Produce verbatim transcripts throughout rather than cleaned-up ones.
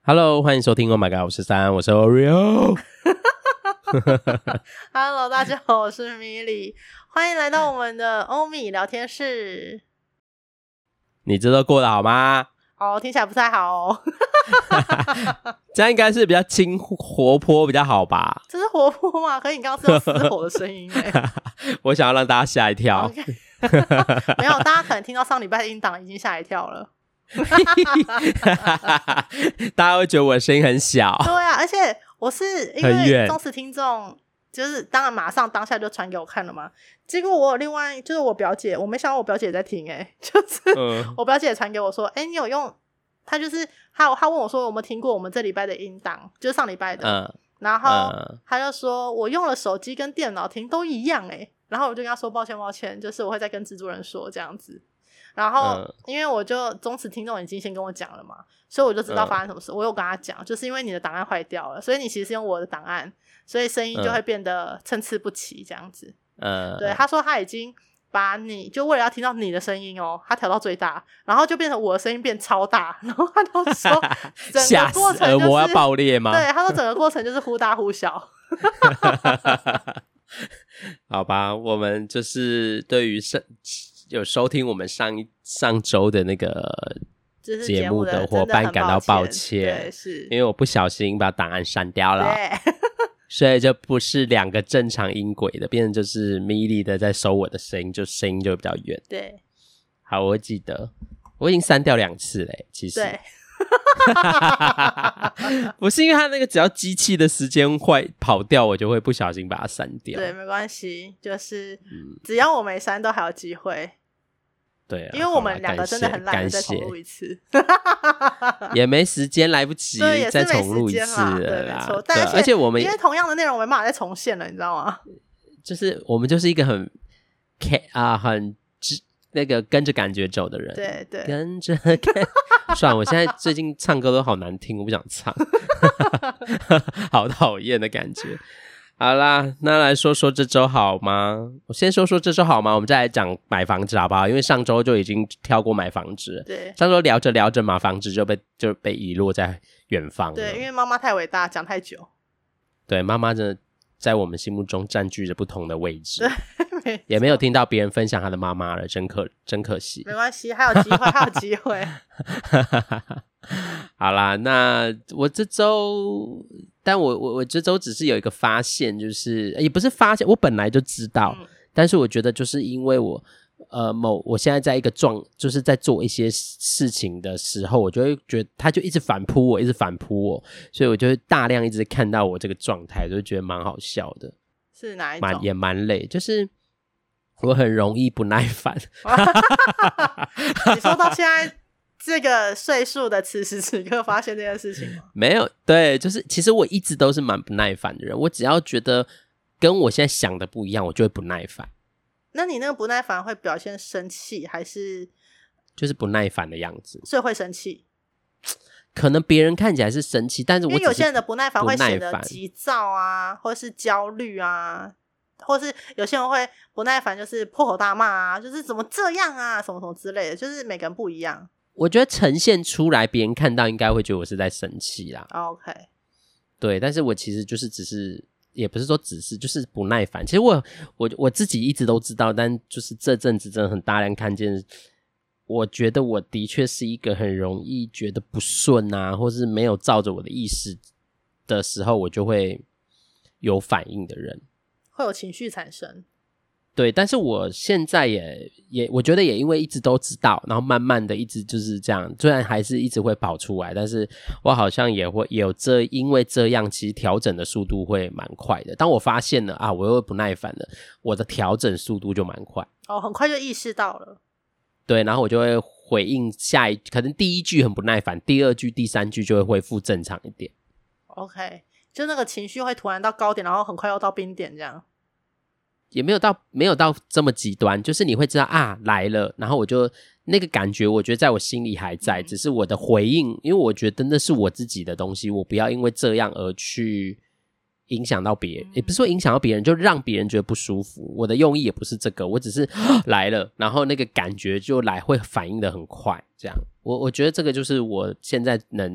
Hello， 欢迎收听 Oh My God， 我是三，我是 Oreo。 Hello， 大家好，我是米莉，欢迎来到我们的欧米聊天室。 你这周过得好吗？ 哦，听起来不太好哦。 这样应该是比较轻活泼比较好吧？ 这是活泼吗？可是你刚刚是有嘶吼的声音耶。 我想要让大家吓一跳。 Okay. 没有，大家可能听到上礼拜的音档已经吓一跳了。 大家会觉得我的声音很小。 对啊，而且我是因为忠实听众，就是当然马上当下就传给我看了嘛。结果我有另外就是我表姐，我没想到我表姐也在听哎、欸，就是我表姐也传给我说，哎、欸，你有用？她就是她她问我说有没有听过我们这礼拜的音档，就是上礼拜的。嗯、然后她就说我用了手机跟电脑听都一样哎、欸，然后我就跟她说抱歉抱歉，就是我会再跟制作人说这样子。然后、嗯、因为我就忠实听众已经先跟我讲了嘛，所以我就知道发生什么事、嗯、我有跟他讲，就是因为你的档案坏掉了，所以你其实是用我的档案，所以声音就会变得参差不齐这样子。嗯，对，他说他已经把你就为了要听到你的声音哦，他调到最大，然后就变成我的声音变超大，然后他就说整个过程就是耳膜要爆裂吗？ 对，他说整个过程就是忽大忽小。 好吧，我们就是对于上有收听我们上一上周的那个节目的伙伴感到抱歉， 对，是因为我不小心把档案删掉了， 对， 所以就不是两个正常音轨的，变成就是米莉的在收我的声音，就声音就比较远。 对， 好，我会记得，我已经删掉两次嘞，其实。 对。 不是因为他那个只要机器的时间坏跑掉，我就会不小心把它删掉。 对，没关系，就是只要我没删都还有机会。 对、啊， 因为我们两个真的很懒得再重录一次， 也没时间，来不及再重录一次了啦。 对，但而且我们因为同样的内容没办法再重现了，你知道吗？ 就是我们就是一个很啊很那个跟着感觉走的人， 对对， 跟着感。算了，我现在最近唱歌都好难听，我不想唱，好讨厌的感觉。好啦，那来说说这周好吗？我先说说这周好吗？我们再来讲买房子好不好？因为上周就已经跳过买房子了， 对， 上周聊着聊着买房子就被就被遗落在远方了。 对，因为妈妈太伟大，讲太久。 对，妈妈真的在我们心目中占据着不同的位置。对，也没有听到别人分享他的妈妈了，真可真可惜。 没关系，还有机会，还有机会。 好啦，那我这周，但我我我这周只是有一个发现，就是也不是发现，我本来就知道，嗯、但是我觉得就是因为我呃某我现在在一个状，就是在做一些事情的时候，我就会觉得他就一直反扑我，一直反扑我，所以我就会大量一直看到我这个状态，就觉得蛮好笑的。 是哪一种？ 也蛮累，就是我很容易不耐烦。 你说到现在这个岁数的此时此刻发现这件事情吗？ 没有，对，就是其实我一直都是蛮不耐烦的人，我只要觉得跟我现在想的不一样，我就会不耐烦。 那你那个不耐烦会表现生气还是就是不耐烦的样子？ 所以会生气。 可能别人看起来是生气，但是我只是因为有些人的不耐烦会显得急躁啊，或是焦虑啊，或是有些人会不耐烦就是破口大骂啊，就是怎么这样啊，什么什么之类的，就是每个人不一样。 我觉得呈现出来别人看到应该会觉得我是在生气啦。 OK， 对，但是我其实就是只是也不是说只是就是不耐烦，其实我我我自己一直都知道，但就是这阵子真的很大量看见，我觉得我的确是一个很容易觉得不顺啊，或是没有照着我的意识的时候，我就会有反应的人， 会有情绪产生。 对，但是我现在也也我觉得也因为一直都知道，然后慢慢的一直就是这样，虽然还是一直会跑出来，但是我好像也会也有这因为这样其实调整的速度会蛮快的。当我发现了啊我又不耐烦了，我的调整速度就蛮快。 哦，很快就意识到了。 对，然后我就会回应下一，可能第一句很不耐烦，第二句第三句就会恢复正常一点。 OK， 就那个情绪会突然到高点，然后很快又到冰点这样。 也没有到没有到这么极端，就是你会知道啊来了，然后我就那个感觉我觉得在我心里还在，只是我的回应，因为我觉得那是我自己的东西，我不要因为这样而去影响到别人，也不是说影响到别人，就让别人觉得不舒服，我的用意也不是这个，我只是来了，然后那个感觉就来会反应的很快，这样我我觉得这个就是我现在能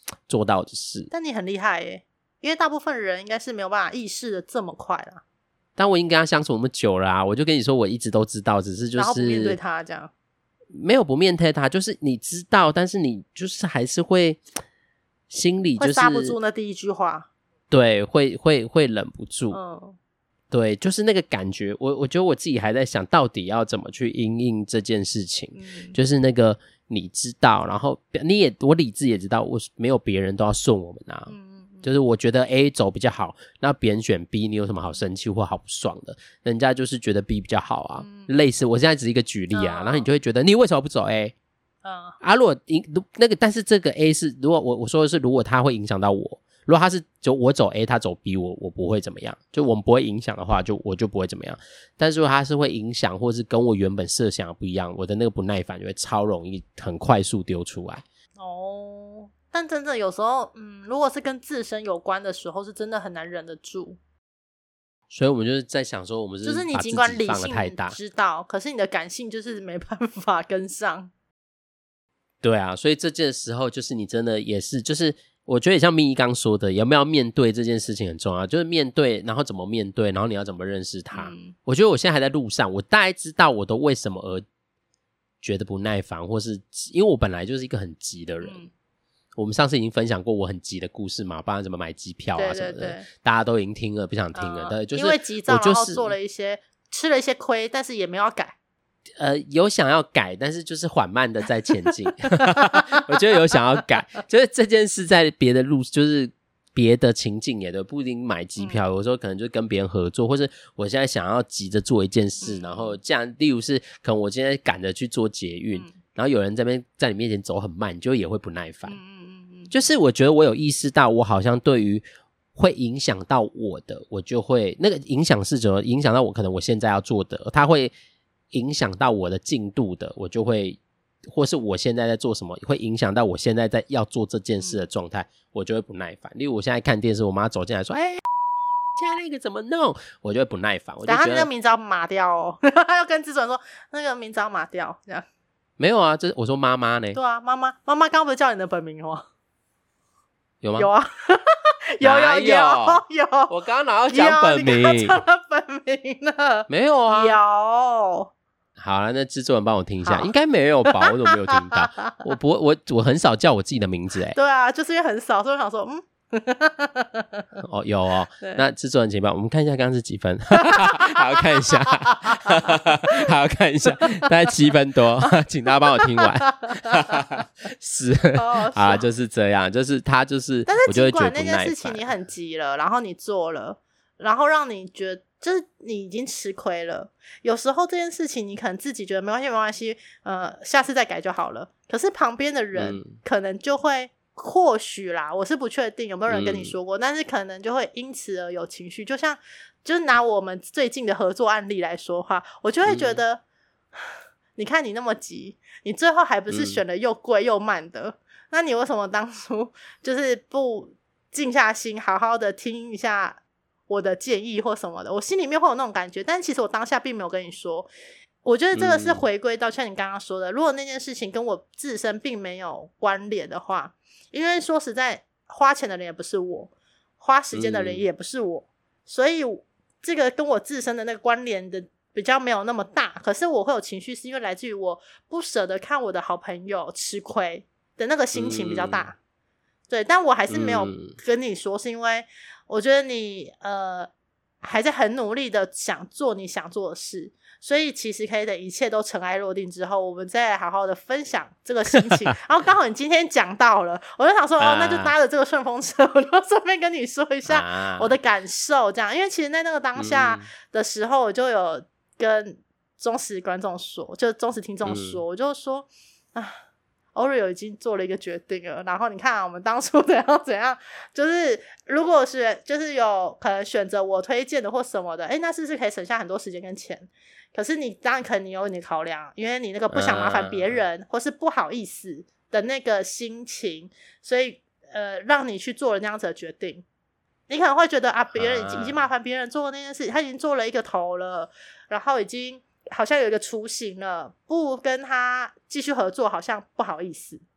做到的事。 但你很厉害耶，因为大部分人应该是没有办法意识的这么快啦。 但我已经跟他相处那么久了啊，我就跟你说我一直都知道，只是就是然后不面对他这样。 没有不面对他，就是你知道，但是你就是还是会心里就是会刹不住那第一句话。 对，会会会忍不住。 嗯， 对，就是那个感觉，我我觉得我自己还在想，到底要怎么去因应这件事情。嗯、就是那个你知道，然后你也我理智也知道，我没有别人都要顺我们啊。嗯就是我觉得 A 走比较好，那别人选 B， 你有什么好生气或好不爽的？人家就是觉得 B 比较好啊。嗯、类似，我现在只是一个举例啊，嗯、然后你就会觉得你为什么不走 A？ 嗯，啊，如果那个，但是这个 A 是，如果我我说的是，如果它会影响到我，如果他是就我走 A， 他走 B， 我我不会怎么样，就我们不会影响的话，就我就不会怎么样。但是如果他是会影响，或是跟我原本设想的不一样，我的那个不耐烦就会超容易很快速丢出来。 哦。但真的有时候，嗯，如果是跟自身有关的时候，是真的很难忍得住。 所以我们就是在想说，我们是就是你尽管理性知道，可是你的感性就是没办法跟上。 对啊，所以这件时候就是你真的也是，就是我觉得也像咪一刚说的，有没有面对这件事情很重要，就是面对，然后怎么面对，然后你要怎么认识他。嗯、我觉得我现在还在路上，我大概知道我都为什么而觉得不耐烦，或是因为我本来就是一个很急的人。嗯，我们上次已经分享过我很急的故事嘛，包含怎么买机票啊什么的，对对对，大家都已经听了，不想听了。嗯、对，就是因为急躁，然后做了一些吃了一些亏，但是也没有要改。 呃，有想要改，但是就是缓慢的在前进。我觉得有想要改，就是这件事在别的路，就是别的情境也都不一定买机票，有时候可能就跟别人合作，或是我现在想要急着做一件事，嗯、然后这样，例如是可能我今天赶着去做捷运，嗯、然后有人在那边在你面前走很慢，你就也会不耐烦。嗯就是我觉得我有意识到，我好像对于会影响到我的，我就会那个影响是怎么影响到我，可能我现在要做的，它会影响到我的进度的，我就会，或是我现在在做什么，会影响到我现在在要做这件事的状态，我就会不耐烦。例如我现在看电视，我妈走进来说：“哎、欸，现在那个怎么弄？”我就会不耐烦。我就觉得那个名字要码掉哦，要跟制作人说那个名字要码掉，这样。 没有啊，这我说妈妈呢？ 对啊，妈妈，妈妈刚刚不是叫你的本名吗？ 有吗？ 有啊，有有有有， 我刚刚哪要讲本名？ 你刚刚讲了本名了？ 没有啊， 有。 好了，那制作人帮我听一下，应该没有吧？我怎么没有听到？我不，我我很少叫我自己的名字哎、欸。 对啊，就是因为很少，所以我想说，嗯。 哦，有哦，那制作人请帮我们看一下刚刚是几分，还要看一下，还要看一下，大概七分多，请大家帮我听完。是啊，就是这样，就是他就是， 但是尽管那件事情你很急了，然后你做了，然后让你觉得就是你已经吃亏了。有时候这件事情你可能自己觉得没关系，没关系，呃，下次再改就好了。可是旁边的人可能就会。或许啦，我是不确定有没有人跟你说过、嗯、但是可能就会因此而有情绪，就像就是拿我们最近的合作案例来说话，我就会觉得、嗯、你看你那么急，你最后还不是选了又贵又慢的、嗯、那你为什么当初就是不静下心好好的听一下我的建议或什么的，我心里面会有那种感觉，但其实我当下并没有跟你说。我觉得这个是回归到像你刚刚说的、嗯、如果那件事情跟我自身并没有关联的话，因为说实在花钱的人也不是我，花时间的人也不是我、嗯、所以这个跟我自身的那个关联的比较没有那么大，可是我会有情绪是因为来自于我不舍得看我的好朋友吃亏的那个心情比较大、嗯、对，但我还是没有跟你说，是因为我觉得你呃还在很努力的想做你想做的事，所以其实可以等一切都尘埃落定之后，我们再来好好的分享这个心情。然后刚好你今天讲到了，我就想说、啊、哦，那就搭着这个顺风车，我就顺便跟你说一下我的感受，这样，因为其实在那个当下的时候，我就有跟忠实观众说，就忠实听众说，嗯、我就说啊。Oreo 已经做了一个决定了，然后你看、啊、我们当初怎样怎样，就是如果是就是有可能选择我推荐的或什么的，诶那是不是可以省下很多时间跟钱？可是你当然可能你有你考量，因为你那个不想麻烦别人、呃、或是不好意思的那个心情，所以呃让你去做了那样子的决定。你可能会觉得啊，别人已经、呃、已经麻烦别人做那件事，他已经做了一个头了，然后已经好像有一个雏形了，不跟他继续合作好像不好意思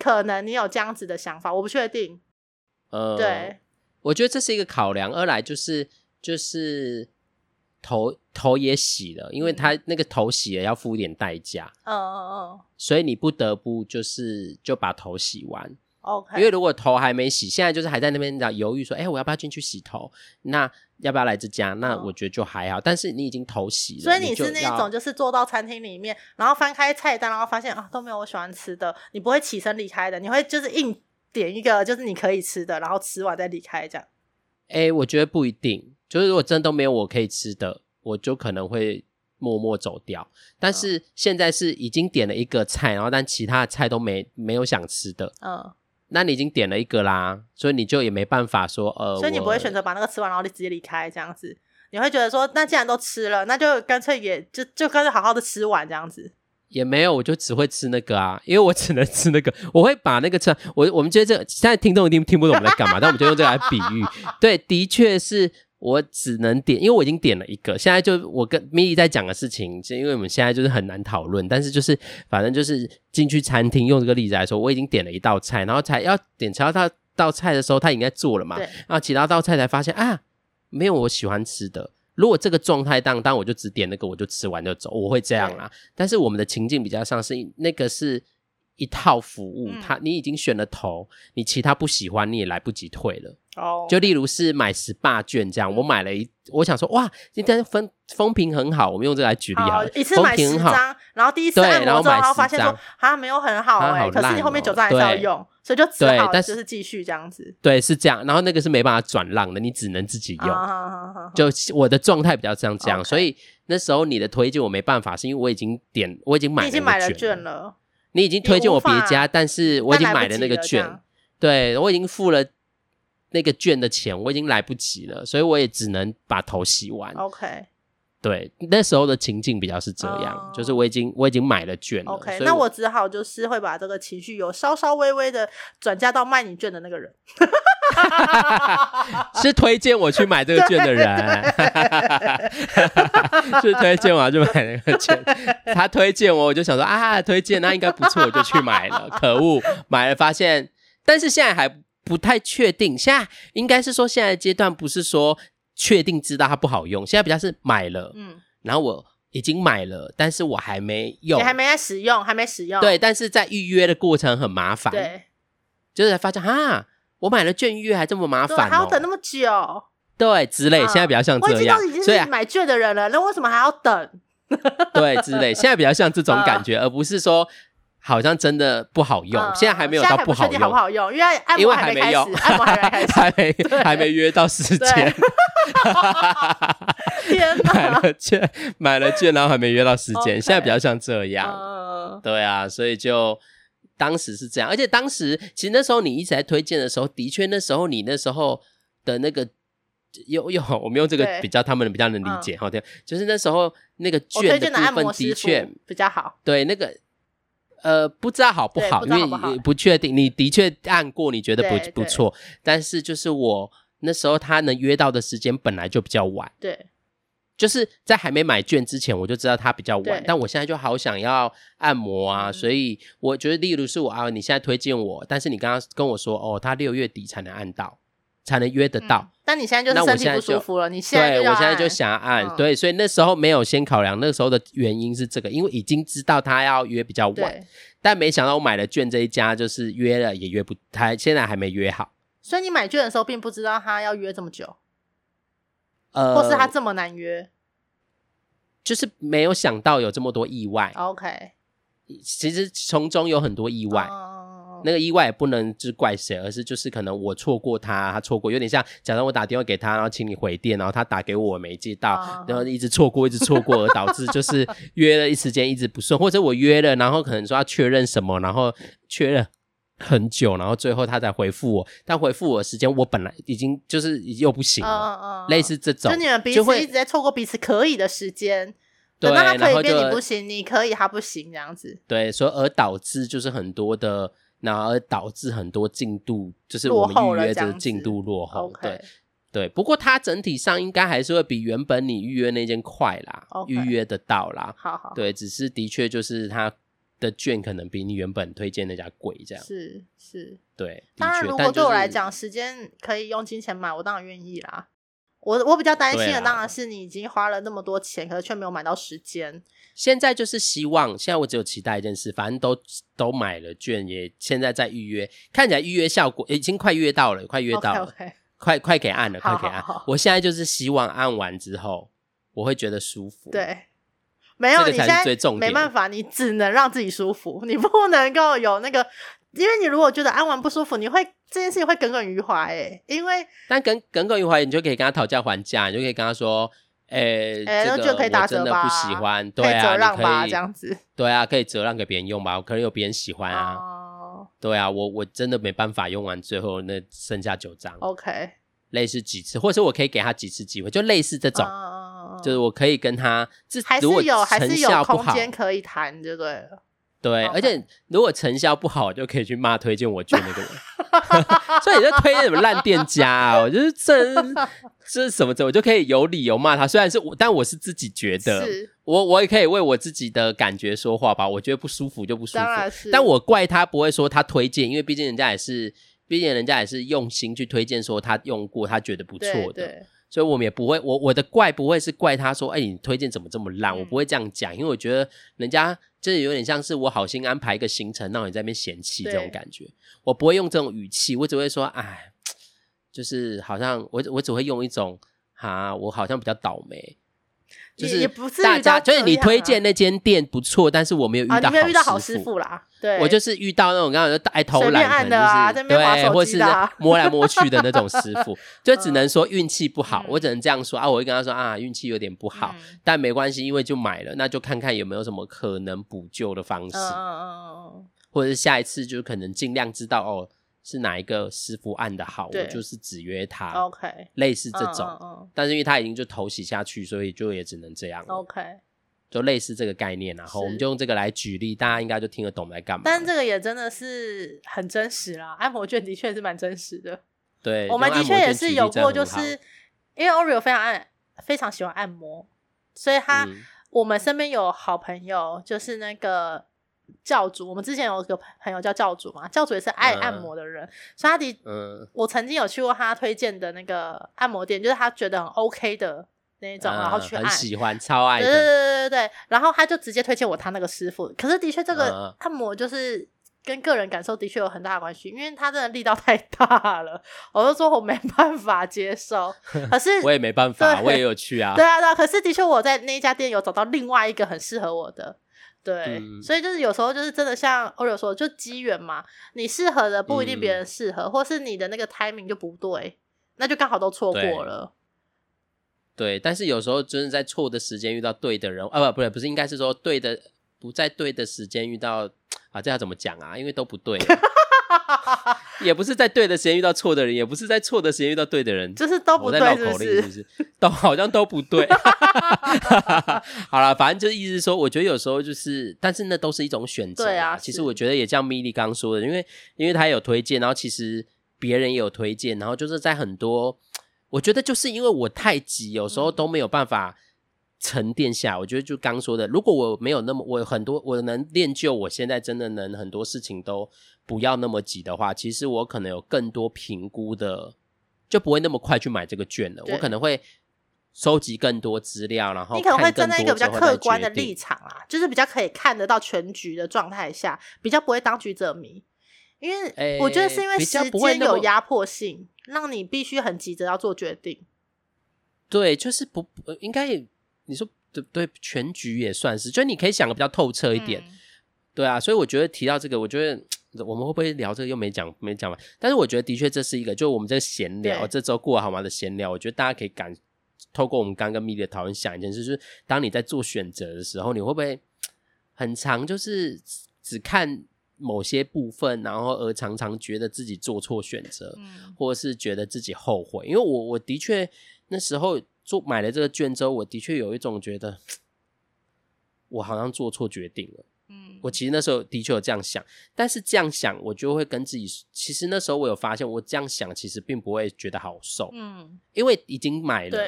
可能你有这样子的想法，我不确定。呃，对， 我觉得这是一个考量。二来就是就是头头也洗了，因为他那个头洗了要付一点代价。嗯嗯嗯。所以你不得不就是就把头洗完。 OK。 因为如果头还没洗，现在就是还在那边犹豫说，哎、欸，我要不要进去洗头？那要不要来这家？那我觉得就还好。嗯、但是你已经头洗了， 所以你是那一种就是坐到餐厅里面，然后翻开菜单，然后发现啊都没有我喜欢吃的，你不会起身离开的，你会就是硬点一个就是你可以吃的，然后吃完再离开这样。 哎、欸，我觉得不一定，就是如果真的都没有我可以吃的，我就可能会默默走掉。但是现在是已经点了一个菜，然后但其他的菜都没没有想吃的。嗯。那你已经点了一个啦，所以你就也没办法说呃， 所以你不会选择把那个吃完然后你直接离开这样子，你会觉得说那既然都吃了，那就干脆也就就干脆好好的吃完这样子。 也没有，我就只会吃那个啊，因为我只能吃那个，我会把那个吃。我我们觉得这个现在听众一定听不懂我们在干嘛，但我们就用这个来比喻。对，的确是我只能点，因为我已经点了一个。现在就我跟咪咪在讲的事情，因为我们现在就是很难讨论，但是就是反正就是进去餐厅，用这个例子来说，我已经点了一道菜，然后才要点其他道道菜的时候，他应该做了嘛，然后其他道菜才发现啊，没有我喜欢吃的。如果这个状态当当我就只点那个，我就吃完就走，我会这样啦。但是我们的情境比较像是那个是一套服务，嗯、他你已经选了头，你其他不喜欢你也来不及退了。哦，就例如是买S P A券这样，嗯、我买了一，我想说哇，今天风风评很好，我们用这个来举例好了， 一次买十张，然后第一次按摩之后，然后发现说啊没有很好哎、欸哦，可是你后面九张还是要用，所以就只好就是继续这样子。 对，是这样，然后那个是没办法转让的，你只能自己用。啊、就我的状态比较像这样， okay. 所以那时候你的推荐我没办法，是因为我已经点，我已经买了， 你已经买了券了， 你已经推荐我别家，但是我已经买了那个券，对我已经付了那个券的钱，我已经来不及了，所以我也只能把头洗完。 OK， 对，那时候的情境比较是这样，哦、就是我已经我已经买了券了。 OK， 那我只好就是会把这个情绪有稍稍微微的转嫁到卖你券的那个人。 是推荐我去买这个券的人。是推荐我要去买那个券，他推荐我，我就想说啊，推荐那应该不错，我就去买了。可恶，买了发现，但是现在还不太确定，现在应该是说现在的阶段不是说确定知道它不好用，现在比较是买了，嗯，然后我已经买了，但是我还没用， 你还没在使用，还没使用， 对，但是在预约的过程很麻烦， 对， 就是才发现哈，我买了券预约还这么麻烦、哦， 还要等那么久， 对，之类，现在比较像这样， 我已经都已经是买券的人了，那为什么还要等？ 对，之类，现在比较像这种感觉，而不是说好像真的不好用，嗯、现在还没有到不好用， 好不好用？因为按摩还没开始，按摩还没开始， 还没还没约到时间。 天哪！ 买了券，买了券，然后还没约到时间， okay, 现在比较像这样。嗯、对啊，所以就当时是这样，而且当时其实那时候你一直在推荐的时候，的确那时候你那时候的那个。有有，我们用这个比较，他们比较能理解哈。对、嗯，就是那时候那个券的部分的确比较好。 对，那个呃，不知道好不好，因为不确定。你的确按过，你觉得不不错，但是就是我那时候他能约到的时间本来就比较晚。 对， 就是在还没买券之前，我就知道他比较晚。但我现在就好想要按摩啊，嗯、所以我觉得，例如是我啊，你现在推荐我，但是你刚刚跟我说哦，他六月底才能按到。才能约得到、嗯， 但你现在就是身体不舒服了，你现在就对我现在就想要按、嗯，对，所以那时候没有先考量，那时候的原因是这个，因为已经知道他要约比较晚，但没想到我买了券这一家就是约了也约不，他现在还没约好， 所以你买券的时候并不知道他要约这么久，呃，或是他这么难约， 就是没有想到有这么多意外。 OK， 其实从中有很多意外。嗯那个意外也不能就是怪谁，而是就是可能我错过他，他错过，有点像假装我打电话给他，然后请你回电，然后他打给我没接到，哦、然后一直错过，一直错过，而导致就是约了一时间一直不顺，或者我约了，然后可能说要确认什么，然后确认很久，然后最后他才回复我，但回复我的时间我本来已经就是又不行了，哦哦、类似这种， 就你们彼此一直在错过彼此可以的时间。等到他可以变你不行，你可以他不行这样子。 对，所以而导致就是很多的。然后而导致很多进度，就是我们预约的进度落后。落后对对，不过它整体上应该还是会比原本你预约那间快啦， okay, 预约得到啦。 好好， 对，只是的确就是它的券可能比你原本推荐那家贵，这样是是， 对。 当然，如果对我来讲，时间可以用金钱买，我当然愿意啦。我我比较担心的当然是你已经花了那么多钱，可是却没有买到时间。 现在就是希望，现在我只有期待一件事，反正都都买了券，也现在在预约，看起来预约效果已经快约到了，快约到了， okay, okay. 快快给按了， 好快给按。 好好， 我现在就是希望按完之后，我会觉得舒服。 对，没有， 这个才是最重点。 你现在没办法，你只能让自己舒服，你不能够有那个。因为你如果觉得按完不舒服，你会这件事情会耿耿于怀诶。因为但耿耿耿于怀，你就可以跟他讨价还价，你就可以跟他说，诶、欸欸，这个我真的不喜欢，对啊， 可以折让吧， 你可以这样子， 对啊，可以折让给别人用吧，可能有别人喜欢啊， 哦， 对啊，我我真的没办法用完，最后那剩下九张 ，OK， 类似几次，或者是我可以给他几次机会，就类似这种， 哦， 就是我可以跟他， 还是有还是有空间可以谈，就对了。 对， okay. 而且如果成效不好，就可以去骂推荐我券那个人。所以你就推荐什么烂店家啊？我就是这这是什么？我就可以有理由骂他。虽然是我，但我是自己觉得，我我也可以为我自己的感觉说话吧。我觉得不舒服就不舒服，但我怪他不会说他推荐，因为毕竟人家也是，毕竟人家也是用心去推荐，说他用过，他觉得不错的。 对对， 所以我们也不会，我我的怪不会是怪他说，哎、欸，你推荐怎么这么烂、嗯？我不会这样讲，因为我觉得人家就是有点像是我好心安排一个行程，让你在那边嫌弃这种感觉。我不会用这种语气，我只会说，哎，就是好像我我只会用一种，哈，我好像比较倒霉。就是大家，就是你推荐那间店不错，但是我没有遇到好师傅，啊、 你没有遇到好师傅啦。对， 我就是遇到那种刚刚就爱偷懒，可能就是、 啊、 对，或是摸来摸去的那种师傅，就只能说运气不好、嗯，我只能这样说啊。我会跟他说啊，运气有点不好、嗯，但没关系，因为就买了，那就看看有没有什么可能补救的方式，嗯嗯嗯，或者是下一次就可能尽量知道哦。是哪一个师傅按的好，我就是只约他 ，OK， 类似这种、 嗯嗯嗯， 但是因为他已经就头洗下去，所以就也只能这样了 ，OK， 就类似这个概念，然后我们就用这个来举例，大家应该就听得懂来干嘛。 但这个也真的是很真实啦，按摩券的确是蛮真实的。 对， 我们的确也是有过，就是因为 Oreo 非常爱非常喜欢按摩，所以他、嗯、我们身边有好朋友，就是那个。教主，我们之前有一个朋友叫教主嘛，教主也是爱按摩的人，嗯、所以他的、嗯，我曾经有去过他推荐的那个按摩店，就是他觉得很 OK 的那种，嗯、然后去按， 很喜欢，超爱的， 对对对对对，然后他就直接推荐我他那个师傅，可是的确这个按摩就是跟个人感受的确有很大的关系，因为他真的力道太大了，我就说我没办法接受，可是我也没办法，我也有去啊， 对啊对啊，可是的确我在那一家店有找到另外一个很适合我的。对、嗯，所以就是有时候就是真的像 Oreo 说，就机缘嘛，你适合的不一定别人适合、嗯，或是你的那个 timing 就不对，那就刚好都错过了。 对，对，但是有时候真的在错的时间遇到对的人，啊不，不是，不是，应该是说对的，不在对的时间遇到啊，这要怎么讲啊？因为都不对。也不是在对的时间遇到错的人，也不是在错的时间遇到对的人， 就是都不对， 我在绕口令是不是？都好像都不对。好啦，反正就是意思是说，我觉得有时候就是，但是那都是一种选择。 对啊， 其实我觉得也像米莉刚说的，因为因为他有推荐，然后其实别人也有推荐，然后就是在很多，我觉得就是因为我太急，有时候都没有办法沉淀下。我觉得就刚说的，如果我没有那么，我很多我能练就，我现在真的能很多事情都不要那么急的话，其实我可能有更多评估的，就不会那么快去买这个券了。我可能会收集更多资料，然后你可能会站在一个比较客观的立场啦，就是比较可以看得到全局的状态下，比较不会当局者迷。因为我觉得是因为时间有压迫性，让你必须很急着要做决定。 对，就是不应该你说对对，全局也算是，就你可以想的比较透彻一点。嗯、对啊，所以我觉得提到这个，我觉得。我们会不会聊这个又没讲没讲完？但是我觉得的确这是一个，就我们这个闲聊，这周过得好吗的闲聊，我觉得大家可以感透过我们刚刚跟米莉的讨论想一件事，就是当你在做选择的时候，你会不会很常就是只看某些部分，然后而常常觉得自己做错选择、嗯、或者是觉得自己后悔？因为我我的确那时候做买了这个券之后，我的确有一种觉得我好像做错决定了。嗯，我其实那时候的确有这样想，但是这样想我就会跟自己，其实那时候我有发现我这样想其实并不会觉得好受，嗯，因为已经买了，对，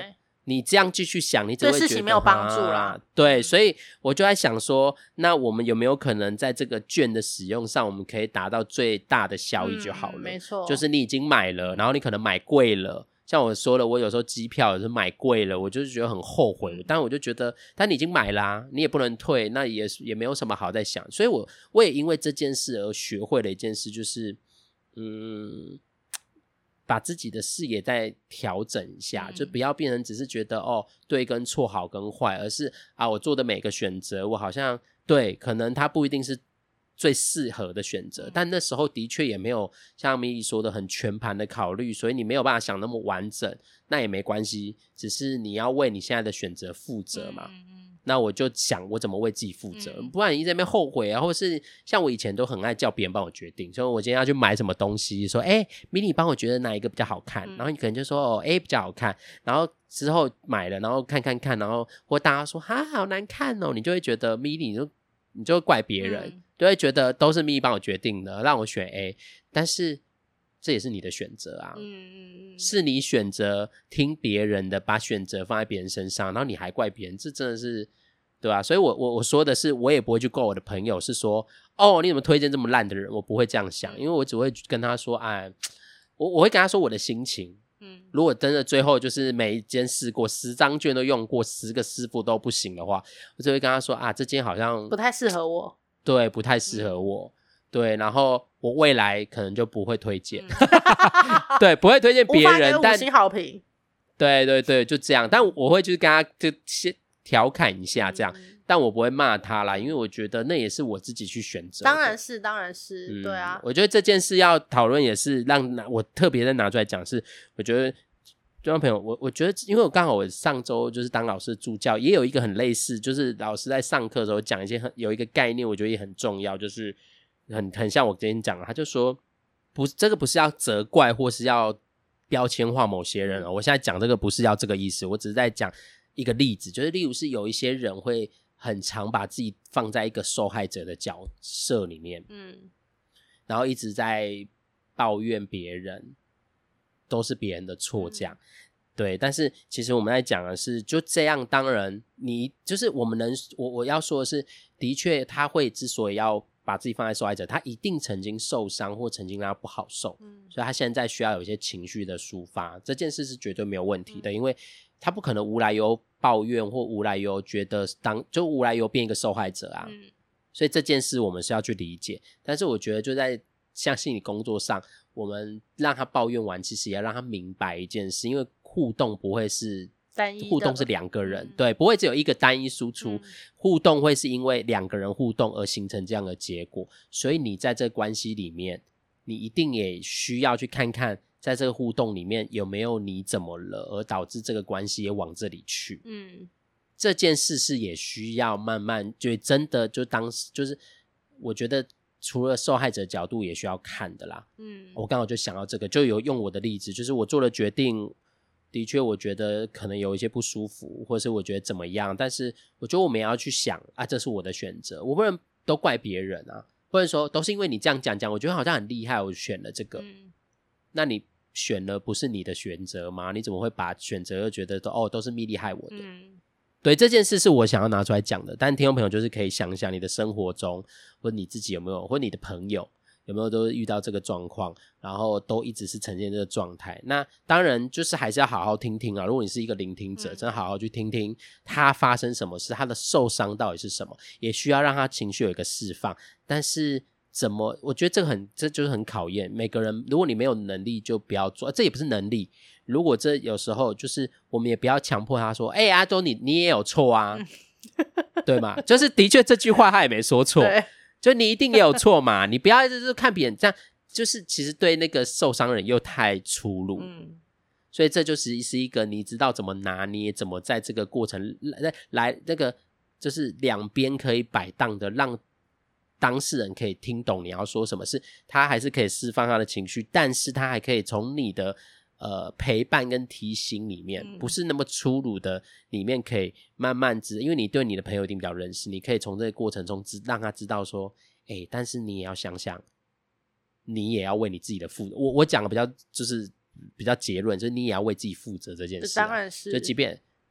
你这样继续想，你只会觉得对事情没有帮助啦、 啊。对，所以我就在想说，那我们有没有可能在这个券的使用上，我们可以达到最大的效益就好了。 嗯、没错， 就是你已经买了，然后你可能买贵了。像我说了，我有时候机票也是买贵了，我就是觉得很后悔。嗯、但我就觉得，但你已经买啦、啊，你也不能退，那也也没有什么好在想。所以我我也因为这件事而学会了一件事，就是嗯，把自己的视野再调整一下，嗯、就不要变成只是觉得哦对跟错好跟坏，而是啊我做的每个选择，我好像对，可能它不一定是最适合的选择，但那时候的确也没有像米莉说的很全盘的考虑，所以你没有办法想那么完整，那也没关系，只是你要为你现在的选择负责嘛。嗯嗯，那我就想我怎么为自己负责，嗯、不然你在那边后悔啊，或是像我以前都很爱叫别人帮我决定，所以我今天要去买什么东西，说哎，米莉帮我觉得哪一个比较好看，嗯、然后你可能就说哦 A 比较好看，然后之后买了，然后看看看，然后或大家说哈好难看哦，你就会觉得米莉你就你就会怪别人。嗯，就会觉得都是咪帮我决定的，让我选 A， 但是这也是你的选择啊，嗯，是你选择听别人的，把选择放在别人身上，然后你还怪别人，这真的是对吧？所以我我我说的是，我也不会去怪我的朋友，是说哦你怎么推荐这么烂的人，我不会这样想，因为我只会跟他说，哎，我我会跟他说我的心情。嗯，如果真的最后就是每一间试过十张券都用过，十个师傅都不行的话，我就会跟他说啊，这间好像不太适合我。 对，不太适合我、嗯、对，然后我未来可能就不会推荐、嗯、对，不会推荐别人，但五星好评， 对对对，就这样，但我会就是跟他就先调侃一下这样、嗯、但我不会骂他啦，因为我觉得那也是我自己去选择的， 当然是当然是、嗯、对啊， 我觉得这件事要讨论也是让我特别的拿出来讲，是我觉得观众朋友，我我觉得，因为我刚好我上周就是当老师的助教，也有一个很类似，就是老师在上课的时候讲一些很有一个概念，我觉得也很重要，就是很很像我今天讲的，他就说不，这个不是要责怪或是要标签化某些人哦。我现在讲这个不是要这个意思，我只是在讲一个例子，就是例如是有一些人会很常把自己放在一个受害者的角色里面，嗯，然后一直在抱怨别人。都是别人的错这样、嗯、对，但是其实我们在讲的是就这样，当然你就是我们能我我要说的是，的确他会之所以要把自己放在受害者，他一定曾经受伤或曾经让他不好受、嗯、所以他现在需要有一些情绪的抒发，这件事是绝对没有问题的、嗯、因为他不可能无来由抱怨或无来由觉得当就无来由变一个受害者啊、嗯、所以这件事我们是要去理解，但是我觉得就在像心理工作上，我们让他抱怨完，其实也要让他明白一件事，因为互动不会是单一， 互动是两个人、嗯、对，不会只有一个单一输出、嗯、互动会是因为两个人互动而形成这样的结果，所以你在这个关系里面，你一定也需要去看看在这个互动里面有没有你怎么了而导致这个关系也往这里去，嗯，这件事是也需要慢慢就真的就当时就是我觉得除了受害者角度也需要看的啦，嗯，我刚好就想到这个，就有用我的例子，就是我做了决定，的确我觉得可能有一些不舒服，或是我觉得怎么样，但是我觉得我们也要去想啊，这是我的选择，我不能都怪别人啊，不能说都是因为你这样讲讲，我觉得好像很厉害，我选了这个，嗯，那你选了不是你的选择吗？你怎么会把选择又觉得都哦都是米莉害我的？嗯，对，这件事是我想要拿出来讲的，但听众朋友就是可以想一想你的生活中或你自己有没有，或你的朋友有没有都遇到这个状况，然后都一直是呈现这个状态，那当然就是还是要好好听听啊，如果你是一个聆听者、嗯、真的好好去听听他发生什么事，他的受伤到底是什么，也需要让他情绪有一个释放，但是怎么我觉得这个很这就是很考验每个人，如果你没有能力就不要做，这也不是能力，如果这有时候就是我们也不要强迫他说哎、欸、阿周你你也有错啊、嗯、对吗？就是的确这句话他也没说错，就你一定也有错嘛，你不要就是看别人这样，就是其实对那个受伤人又太粗鲁、嗯、所以这就是是一个你知道怎么拿捏，怎么在这个过程来来那个就是两边可以摆荡的，让当事人可以听懂你要说什么，是他还是可以释放他的情绪，但是他还可以从你的呃陪伴跟提醒里面、嗯、不是那么粗鲁的里面可以慢慢知，因为你对你的朋友一定比较认识，你可以从这个过程中知让他知道说欸，但是你也要想想你也要为你自己的负我我讲的比较就是比较结论，就是你也要为自己负责这件事、啊、 当然是， 就即便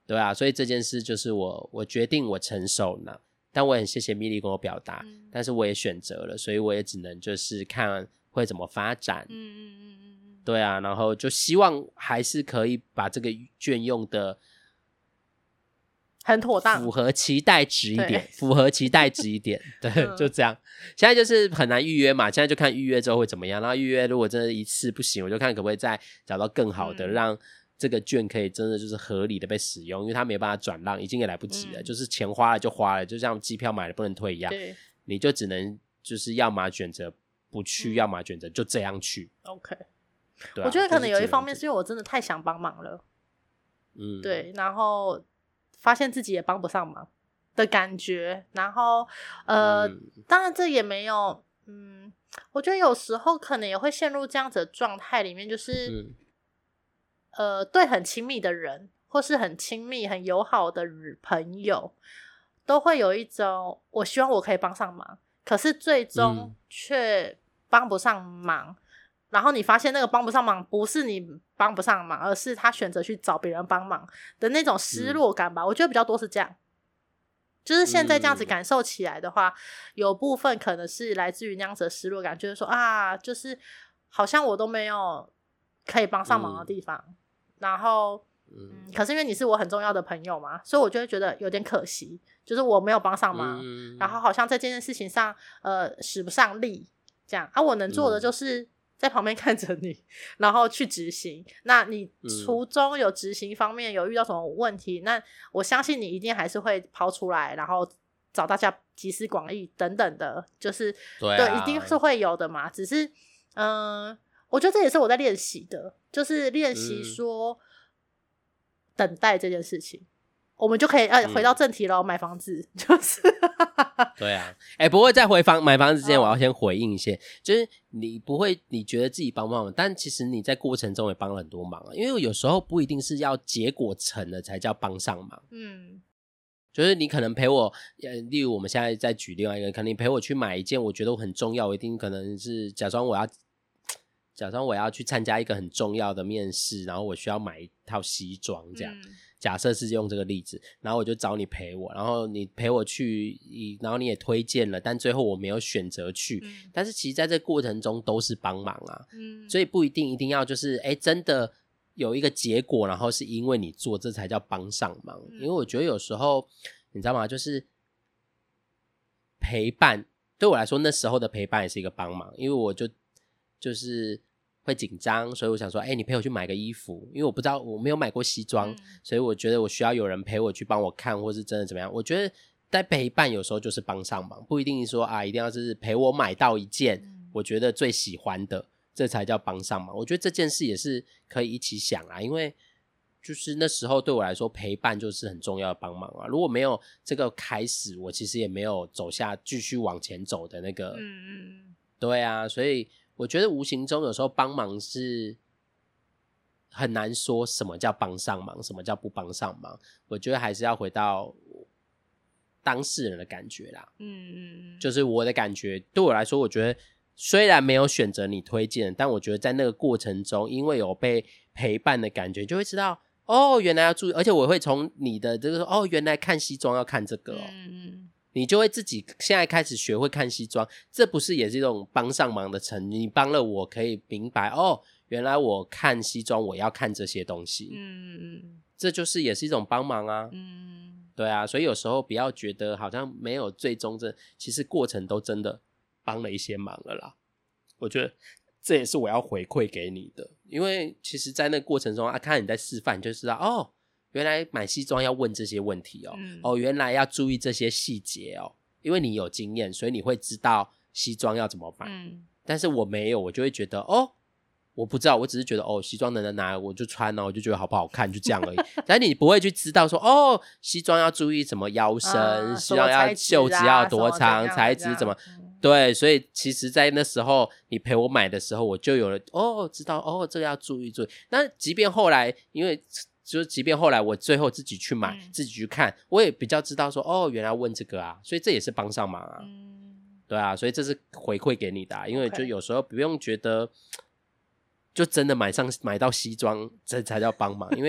对啊，所以这件事就是我我决定我成熟了，但我很谢谢米莉跟我表达、嗯、但是我也选择了，所以我也只能就是看会怎么发展。嗯嗯嗯嗯，对啊，然后就希望还是可以把这个券用的很妥当， 符合期待值一点，符合期待值一点，对、嗯，就这样。现在就是很难预约嘛，现在就看预约之后会怎么样。然后预约如果真的一次不行，我就看可不可以再找到更好的，嗯、让这个券可以真的就是合理的被使用，因为它没办法转让，已经也来不及了，嗯、就是钱花了就花了，就像机票买了不能退一样，你就只能就是要么选择不去，嗯、要么选择就这样去。 OK，对、啊，我觉得可能有一方面是因为我真的太想帮忙了， 嗯， 对，然后发现自己也帮不上忙的感觉，然后呃、嗯，当然这也没有，嗯，我觉得有时候可能也会陷入这样子的状态里面，就是。嗯呃，对很亲密的人，或是很亲密、很友好的朋友，都会有一种我希望我可以帮上忙，可是最终却帮不上忙、嗯。然后你发现那个帮不上忙，不是你帮不上忙，而是他选择去找别人帮忙的那种失落感吧。嗯、我觉得比较多是这样，就是现在这样子感受起来的话，嗯、有部分可能是来自于那样子的失落感，就是说啊，就是好像我都没有可以帮上忙的地方。嗯然后，嗯，可是因为你是我很重要的朋友嘛，所以我就会觉得有点可惜，就是我没有帮上忙，嗯、然后好像在这件事情上，呃，使不上力，这样啊，我能做的就是在旁边看着你，然后去执行。那你途中有执行方面有遇到什么问题，嗯、那我相信你一定还是会抛出来，然后找大家集思广益等等的，就是对、啊、对，一定是会有的嘛。只是，嗯、呃。我觉得这也是我在练习的，就是练习说等待这件事情，嗯、我们就可以呃、嗯、回到正题咯，买房子就是对啊，哎、欸，不过在回房买房子之前，我要先回应一些，哦、就是你不会你觉得自己帮忙，但其实你在过程中也帮了很多忙啊，因为有时候不一定是要结果成了才叫帮上忙，嗯。就是你可能陪我，呃，例如我们现在在举另外一个，可能你陪我去买一件我觉得很重要，我一定可能是假装我要。假装我要去参加一个很重要的面试，然后我需要买一套西装这样、嗯、假设是用这个例子，然后我就找你陪我，然后你陪我去，然后你也推荐了，但最后我没有选择去、嗯、但是其实在这个过程中都是帮忙啊、嗯、所以不一定一定要就是诶真的有一个结果，然后是因为你做这才叫帮上忙、嗯、因为我觉得有时候你知道吗，就是陪伴对我来说那时候的陪伴也是一个帮忙，因为我就就是会紧张，所以我想说哎、欸，你陪我去买个衣服，因为我不知道我没有买过西装、嗯、所以我觉得我需要有人陪我去帮我看，或是真的怎么样，我觉得在陪伴有时候就是帮上忙，不一定说啊一定要是陪我买到一件我觉得最喜欢的，这才叫帮上忙。我觉得这件事也是可以一起想啊，因为就是那时候对我来说陪伴就是很重要的帮忙啊，如果没有这个开始，我其实也没有走下继续往前走的那个嗯对啊，所以我觉得无形中有时候帮忙是很难说什么叫帮上忙，什么叫不帮上忙，我觉得还是要回到当事人的感觉啦。嗯，就是我的感觉对我来说，我觉得虽然没有选择你推荐，但我觉得在那个过程中，因为有被陪伴的感觉，就会知道哦原来要注意，而且我会从你的这个说哦原来看西装要看这个哦。嗯，你就会自己现在开始学会看西装，这不是也是一种帮上忙的成你帮了我可以明白哦原来我看西装我要看这些东西，嗯，这就是也是一种帮忙啊，嗯，对啊，所以有时候不要觉得好像没有最终这其实过程都真的帮了一些忙了啦，我觉得这也是我要回馈给你的，因为其实在那个过程中啊，看你在示范就知道哦原来买西装要问这些问题哦、嗯、哦原来要注意这些细节哦，因为你有经验所以你会知道西装要怎么买、嗯、但是我没有，我就会觉得哦我不知道，我只是觉得哦西装能拿我就穿哦，我就觉得好不好看就这样而已但是你不会去知道说哦西装要注意什么腰身、啊、西装要袖子要多长、啊、材质怎么、嗯、对，所以其实在那时候你陪我买的时候我就有了哦知道哦这个要注意注意，那即便后来因为就是即便后来我最后自己去买、嗯、自己去看，我也比较知道说哦原来问这个啊，所以这也是帮上忙啊、嗯、对啊，所以这是回馈给你的、啊、因为就有时候不用觉得就真的买上买到西装这才叫帮忙因为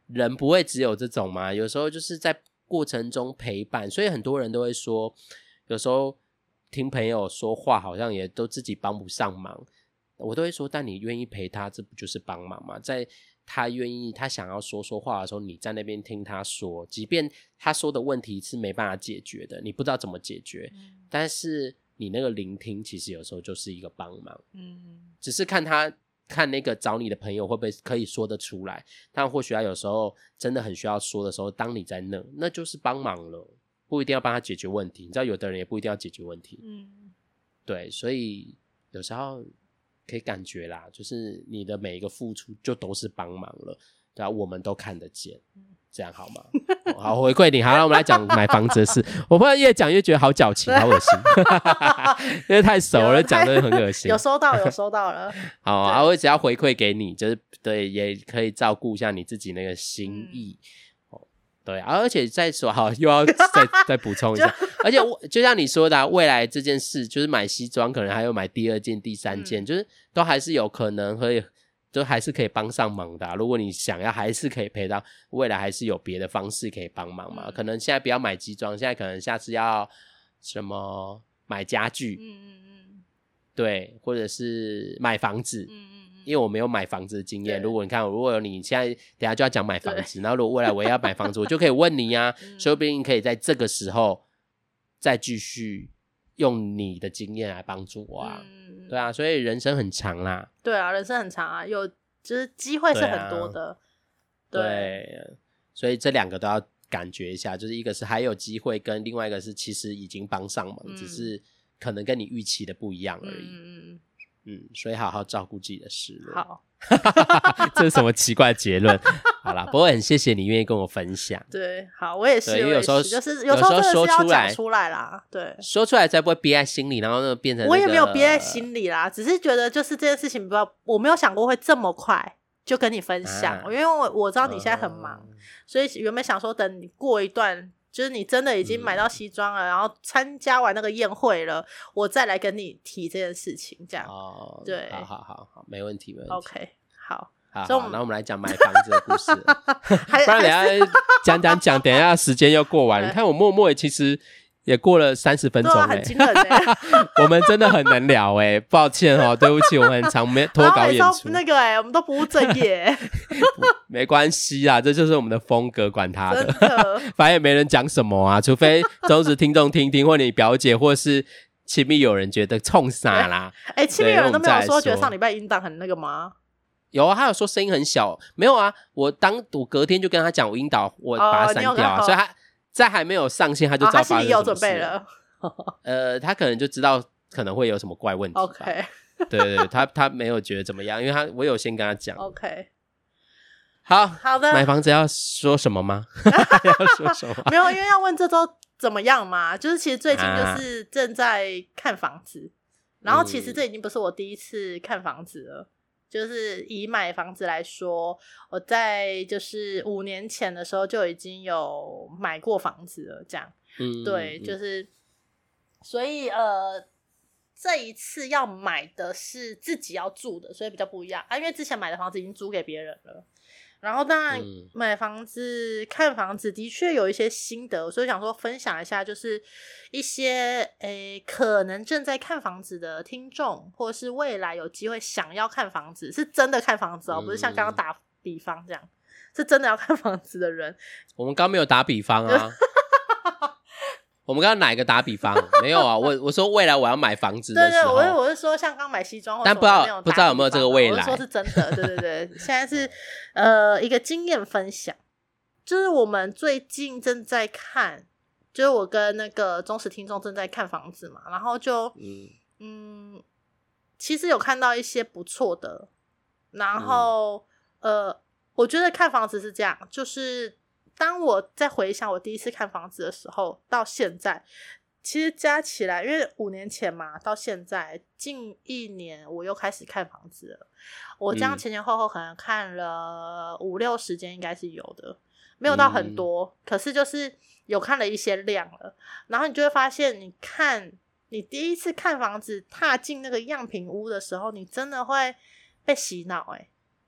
人不会只有这种嘛，有时候就是在过程中陪伴，所以很多人都会说，有时候听朋友说话好像也都自己帮不上忙，我都会说，但你愿意陪他，这不就是帮忙吗？在他愿意他想要说说话的时候，你在那边听他说，即便他说的问题是没办法解决的，你不知道怎么解决、嗯、但是你那个聆听其实有时候就是一个帮忙，嗯，只是看他看那个找你的朋友会不会可以说得出来，但或许他有时候真的很需要说的时候，当你在那那就是帮忙了，不一定要帮他解决问题，你知道有的人也不一定要解决问题，嗯，对，所以有时候可以感觉啦，就是你的每一个付出就都是帮忙了，对啊，我们都看得见，这样好吗？好，回馈你。好，那我们来讲买房子的事。我不知道越讲越觉得好矫情，好恶心，因为太熟了，讲的很恶心。 有收到，有收到了。 好啊，我只要回馈给你，就是对，也可以照顾一下你自己那个心意。嗯、对、啊，而且再说好，又要再再补充一下，而且我就像你说的、啊，未来这件事就是买西装，可能还有买第二件、第三件，嗯、就是都还是有可能会。就还是可以帮上忙的、啊、如果你想要还是可以陪到未来，还是有别的方式可以帮忙嘛、嗯、可能现在不要买机装，现在可能下次要什么买家具，嗯嗯嗯，对，或者是买房子，嗯嗯嗯，因为我没有买房子的经验，如果你看如果有你现在等一下就要讲买房子，然后如果未来我也要买房子我就可以问你啊、嗯、说不定可以在这个时候再继续用你的经验来帮助我啊、嗯、对啊，所以人生很长啦， 对啊，人生很长啊，有就是机会是很多的， 对,、啊、对, 对，所以这两个都要感觉一下，就是一个是还有机会，跟另外一个是其实已经帮上忙、嗯、只是可能跟你预期的不一样而已，嗯嗯，所以好好照顾自己的事了。好这是什么奇怪的结论好啦，不过很谢谢你愿意跟我分享。 对，好，我也是， 因为有时候就是有时候真的是要讲出来啦，对， 说出来才不会憋在心里，然后那变成、那个、 我也没有憋在心里啦，只是觉得就是这件事情不要，我没有想过会这么快就跟你分享、啊、因为我我知道你现在很忙、嗯、所以原本想说等你过一段，就是你真的已经买到西装了、嗯、然后参加完那个宴会了，我再来跟你提这件事情，这样、哦、对， 好好好好，没问题没问题 OK 好好好，那我们来讲买房子的故事不然等一下讲讲讲，等一下时间又过完你看我默默其实也过了三十分钟、欸啊、很惊人欸我们真的很能聊欸，抱歉哦，对不起，我们很常没脱稿演出那个欸，我们都不务正业没关系啦，这就是我们的风格，管他的，真的反正也没人讲什么啊，除非忠实听众听听或你表姐或是亲密友人觉得冲啥啦哎、欸，亲密友人都没有说觉得上礼拜音档很那个吗？ 有啊，他有说声音很小，没有啊，我当我隔天就跟他讲我音导我把它删掉啊、哦、所以他在还没有上线他就知道发生什么事、哦、他心里有准备了呃，他可能就知道可能会有什么怪问题吧 OK 对对对，他他没有觉得怎么样，因为他我有先跟他讲 OK 好好的， 买房子要说什么吗要说什么没有，因为要问这周怎么样嘛，就是其实最近就是正在看房子、啊、然后其实这已经不是我第一次看房子了、嗯，就是以买房子来说，我在就是五年前的时候就已经有买过房子了，这样，嗯，对，就是所以呃，这一次要买的是自己要住的，所以比较不一样啊，因为之前买的房子已经租给别人了。然后当然买房子、嗯、看房子的确有一些心得，所以想说分享一下，就是一些诶可能正在看房子的听众，或是未来有机会想要看房子，是真的看房子哦、嗯、不是像刚刚打比方这样，是真的要看房子的人。 我们刚没有打比方啊我们刚刚哪一个打比方没有啊，我我说未来我要买房子的时候， 对对，我是我是说像刚买西装， 但不知道不知道有没有这个未来， 我是说是真的，对对对现在是呃一个经验分享，就是我们最近正在看，就是我跟那个忠实听众正在看房子嘛，然后就嗯嗯，其实有看到一些不错的，然后、嗯、呃，我觉得看房子是这样，就是当我在回想我第一次看房子的时候到现在，其实加起来因为五年前嘛到现在近一年我又开始看房子了，我这样前前后后可能看了五六十间应该是有的，没有到很多、嗯、可是就是有看了一些量了，然后你就会发现你看你第一次看房子踏进那个样品屋的时候，你真的会被洗脑欸，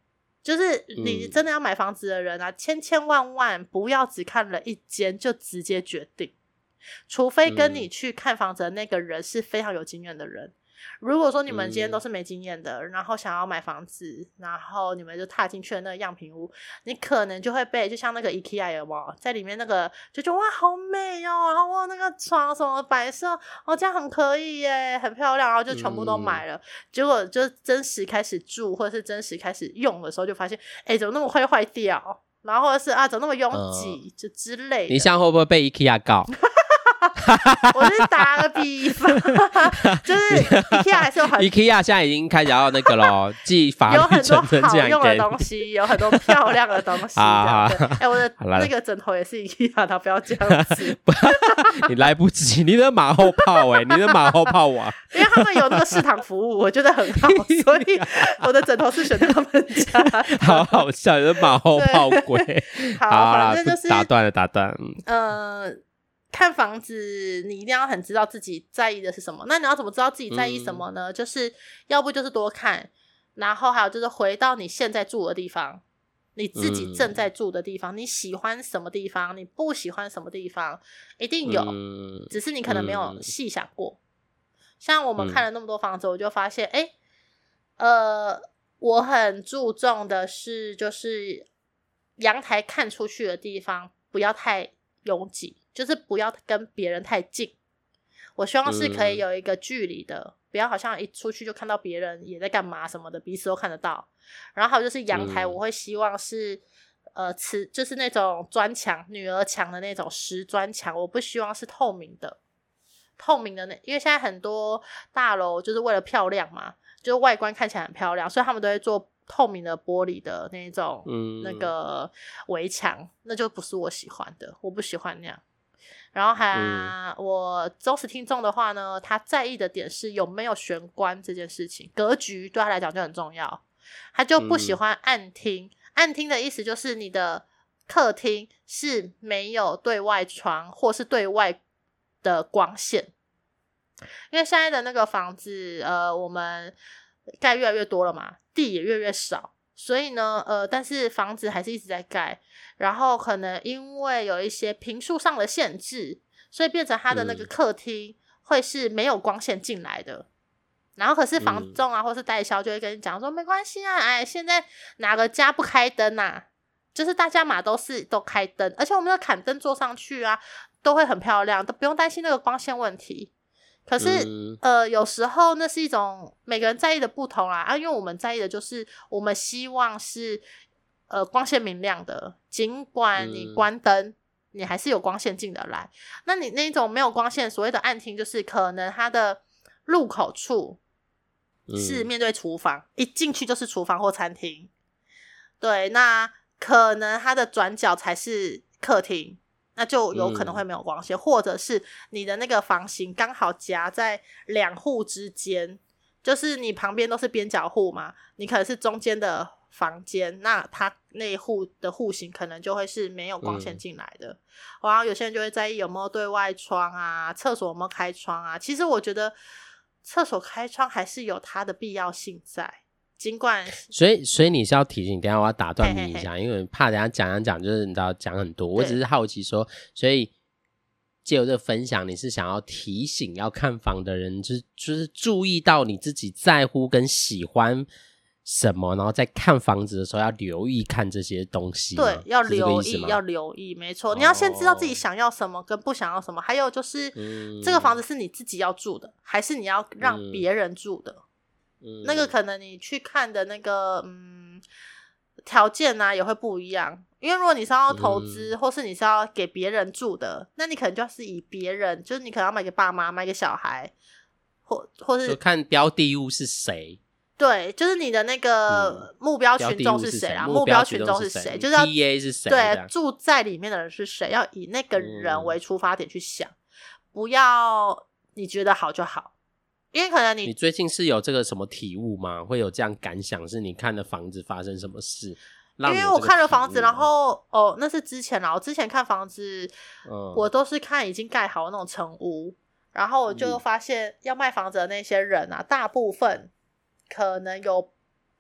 就是你真的要买房子的人啊，嗯、千千万万不要只看了一间就直接决定，除非跟你去看房子的那个人是非常有经验的人。如果说你们今天都是没经验的、嗯、然后想要买房子，然后你们就踏进去了那个样品屋，你可能就会被就像那个 IKEA 有没有在里面那个就觉得哇好美哦，然后哇那个床什么摆设哦这样很可以耶很漂亮，然后就全部都买了、嗯、结果就真实开始住或者是真实开始用的时候就发现哎怎么那么快坏掉，然后或者是啊怎么那么拥挤、嗯、就之类的。 你想会不会被 IKEA 告我是打个比方就是 IKEA 还是有很 IKEA 现在已经开始要那个咯寄法律程序有很多好用的东西有很多漂亮的东西哎、欸，我的那个枕头也是 IKEA 的，不要这样子你来不及，你的马后炮哎、欸，你的马后炮王因为他们有那个市场服务我觉得很好，所以我的枕头是选他们家好好笑，你的马后炮鬼好, 好反正就是打断了打断呃看房子你一定要很知道自己在意的是什么，那你要怎么知道自己在意什么呢、嗯、就是要不就是多看，然后还有就是回到你现在住的地方，你自己正在住的地方、嗯、你喜欢什么地方，你不喜欢什么地方，一定有、嗯、只是你可能没有细想过、嗯、像我们看了那么多房子、嗯、我就发现哎，呃，我很注重的是就是阳台看出去的地方不要太拥挤，就是不要跟别人太近，我希望是可以有一个距离的、嗯、不要好像一出去就看到别人也在干嘛什么的，彼此都看得到。然后还有就是阳台我会希望是、嗯、呃，瓷就是那种砖墙女儿墙的那种石砖墙，我不希望是透明的透明的那，因为现在很多大楼就是为了漂亮嘛，就是外观看起来很漂亮，所以他们都会做透明的玻璃的那种、嗯、那个围墙，那就不是我喜欢的，我不喜欢那样。然后还、啊嗯、我忠实听众的话呢，他在意的点是有没有玄关这件事情，格局对他来讲就很重要，他就不喜欢暗厅、嗯、暗厅的意思就是你的客厅是没有对外窗或是对外的光线，因为现在的那个房子呃，我们盖越来越多了嘛，地也越来越少，所以呢呃，但是房子还是一直在盖，然后可能因为有一些坪数上的限制，所以变成它的那个客厅会是没有光线进来的、嗯、然后可是房仲啊、嗯、或是代销就会跟你讲说没关系啊，哎，现在哪个家不开灯啊，就是大家嘛都是都开灯，而且我们的砍灯做上去啊都会很漂亮，都不用担心那个光线问题。可是、嗯、呃，有时候那是一种每个人在意的不同啦啊，因为我们在意的就是我们希望是呃光线明亮的，尽管你关灯、嗯、你还是有光线进得来。那你那种没有光线所谓的暗厅，就是可能它的入口处是面对厨房、嗯、一进去就是厨房或餐厅，对，那可能它的转角才是客厅，那就有可能会没有光线、嗯、或者是你的那个房型刚好夹在两户之间，就是你旁边都是边角户嘛，你可能是中间的房间，那它那一户的户型可能就会是没有光线进来的、嗯、然后有些人就会在意有没有对外窗啊，厕所有没有开窗啊，其实我觉得厕所开窗还是有它的必要性在，尽管所以所以你是要提醒，等一下我要打断你一下，嘿嘿嘿，因为怕等一下讲讲讲就是你知道讲很多，我只是好奇说，所以藉由这个分享你是想要提醒要看房的人就是就是注意到你自己在乎跟喜欢什么，然后在看房子的时候要留意看这些东西， 对，要留意要留意，没错、哦、你要先知道自己想要什么跟不想要什么，还有就是、嗯、这个房子是你自己要住的还是你要让别人住的、嗯、那个可能你去看的那个嗯条件啊也会不一样，因为如果你是要投资、嗯、或是你是要给别人住的，那你可能就是以别人，就是你可能要买给爸妈买给小孩，或或是就看标的物是谁， 对，就是你的那个目标群众是谁啦、嗯、目标群众是谁，就是要 T A 是谁， 对，住在里面的人是谁，要以那个人为出发点去想、嗯、不要你觉得好就好，因为可能你你最近是有这个什么体悟吗？会有这样感想，是你看的房子发生什么事？ 因为我看了房子，然后哦，那是之前啦，我之前看房子、嗯、我都是看已经盖好的那种成屋，然后我就发现要卖房子的那些人啊、嗯、大部分可能有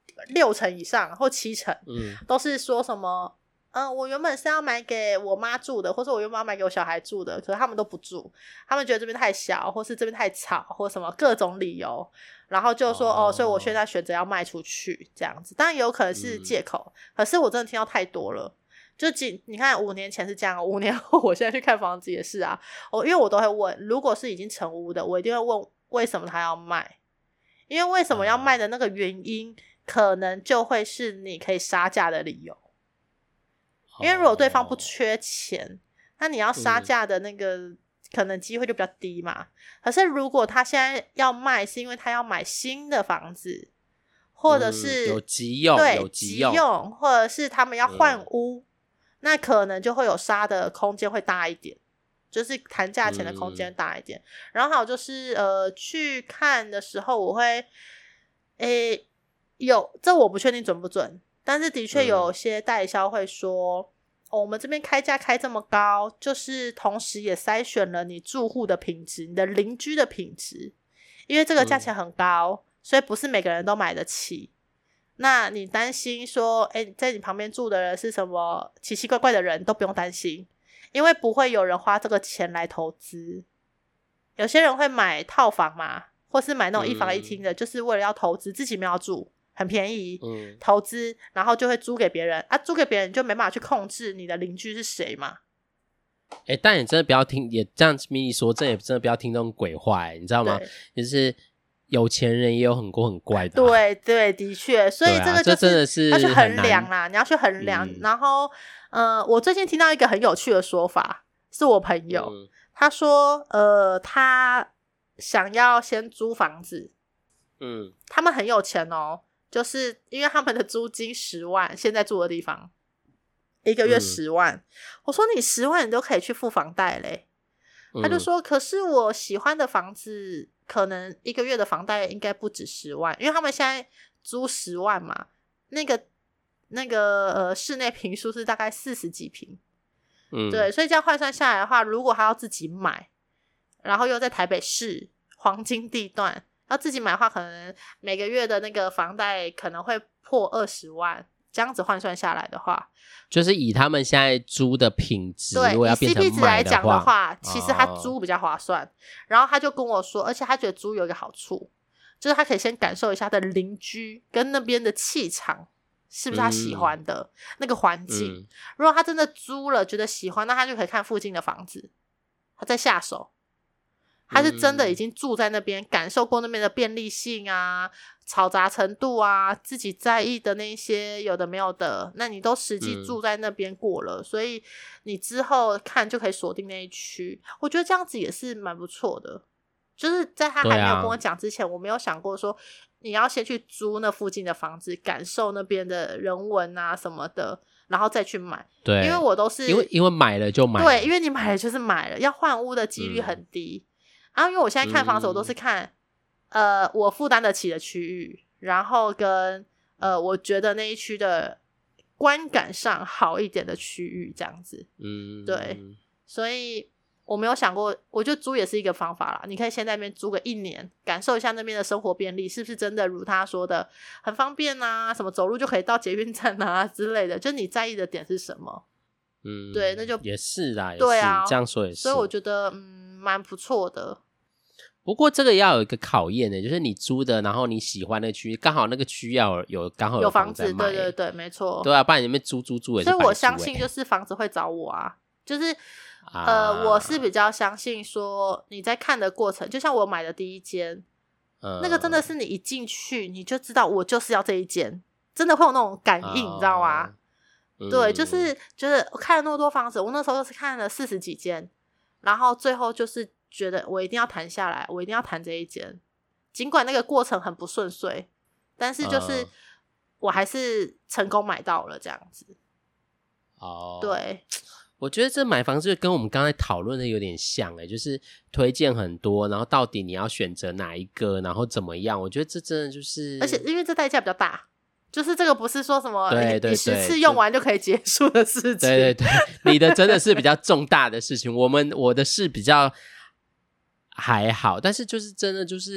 六成以上或七成， 嗯， 都是说什么嗯，我原本是要买给我妈住的，或者我原本要买给我小孩住的，可是他们都不住，他们觉得这边太小，或是这边太吵，或什么各种理由，然后就说 哦, 哦，所以我现在选择要卖出去这样子。当然有可能是借口、嗯、可是我真的听到太多了。就几你看五年前是这样，五年后我现在去看房子也是啊，我因为我都会问，如果是已经成屋的，我一定会问为什么他要卖，因为为什么要卖的那个原因可能就会是你可以杀价的理由。因为如果对方不缺钱，那你要杀价的那个可能机会就比较低嘛、嗯、可是如果他现在要卖是因为他要买新的房子，或者是、 嗯、有急用， 对， 有急用， 急用或者是他们要换屋、嗯、那可能就会有杀的空间会大一点，就是谈价钱的空间大一点、嗯、然后还有就是呃，去看的时候我会诶有这我不确定准不准，但是的确有些代销会说、嗯哦、我们这边开价开这么高，就是同时也筛选了你住户的品质，你的邻居的品质，因为这个价钱很高、嗯、所以不是每个人都买得起。那你担心说诶在你旁边住的人是什么奇奇怪怪的人，都不用担心，因为不会有人花这个钱来投资。有些人会买套房嘛，或是买那种一房一厅的、嗯、就是为了要投资，自己没有要住，很便宜、嗯、投资，然后就会租给别人啊，租给别人就没办法去控制你的邻居是谁嘛。 欸、但你真的不要听，也这样迷你说，这也真的不要听那种鬼话、欸、你知道吗？就是有钱人也有很多很怪的、啊、 对对，的确，所以这个就是、啊、 这真的是要去衡量啦，你要去衡量、嗯、然后呃，我最近听到一个很有趣的说法，是我朋友、嗯、他说呃，他想要先租房子，嗯，他们很有钱哦，就是因为他们的租金十万，现在住的地方一个月十万、嗯、我说你十万你都可以去付房贷嘞、嗯、他就说可是我喜欢的房子可能一个月的房贷应该不止十万，因为他们现在租十万嘛，那个那个呃室内坪数是大概四十几坪，嗯，对，所以这样换算下来的话，如果他要自己买，然后又在台北市黄金地段要自己买的话，可能每个月的那个房贷可能会破二十万，这样子换算下来的话， 就是以他们现在租的品质， 对， 如果要变成以 C P 值来讲的话、 哦、 其实他租比较划算。然后他就跟我说，而且他觉得租有一个好处，就是他可以先感受一下他的邻居跟那边的气场是不是他喜欢的、嗯、那个环境、嗯、如果他真的租了觉得喜欢，那他就可以看附近的房子，他再下手，他是真的已经住在那边、嗯、感受过那边的便利性啊，嘈杂程度啊，自己在意的那些有的没有的，那你都实际住在那边过了、嗯、所以你之后看就可以锁定那一区，我觉得这样子也是蛮不错的。就是在他还没有跟我讲之前、啊、我没有想过说你要先去租那附近的房子，感受那边的人文啊什么的，然后再去买。对，因为我都是因为因为买了就买了， 对，因为你买了就是买了，要换屋的几率很低、嗯、然后因为我现在看房子、嗯、我都是看呃我负担得起的区域，然后跟呃我觉得那一区的观感上好一点的区域，这样子。嗯，对，所以我没有想过，我觉得租也是一个方法啦，你可以先在那边租个一年，感受一下那边的生活便利是不是真的如他说的很方便啊，什么走路就可以到捷运站啊之类的，就你在意的点是什么。嗯，对，那就也是啦，也是， 对啊， 这样说也是， 所以我觉得嗯蛮不错的。 不过这个要有一个考验的，就是你租的，然后你喜欢的区域，刚好那个区要有刚好有房子对对对，没错。 对啊，不然你们租租租也是白租、欸、 所以我相信就是房子会找我啊，就是呃、啊，我是比较相信说你在看的过程，就像我买的第一间、嗯、那个真的是你一进去你就知道我就是要这一间，真的会有那种感应、啊、你知道吗、嗯、对，就是就是我看了那么多房子，我那时候是看了四十几间，然后最后就是觉得我一定要谈下来，我一定要谈这一间，尽管那个过程很不顺遂，但是就是我还是成功买到了这样子。哦，对， 我觉得这买房子跟我们刚才讨论的有点像欸，就是推荐很多，然后到底你要选择哪一个，然后怎么样，我觉得这真的就是， 而且因为这代价比较大，就是这个不是说什么对对对， 你十次用完就可以结束的事情， 对对对，你的真的是比较重大的事情，我们我的是比较还好，但是就是真的就是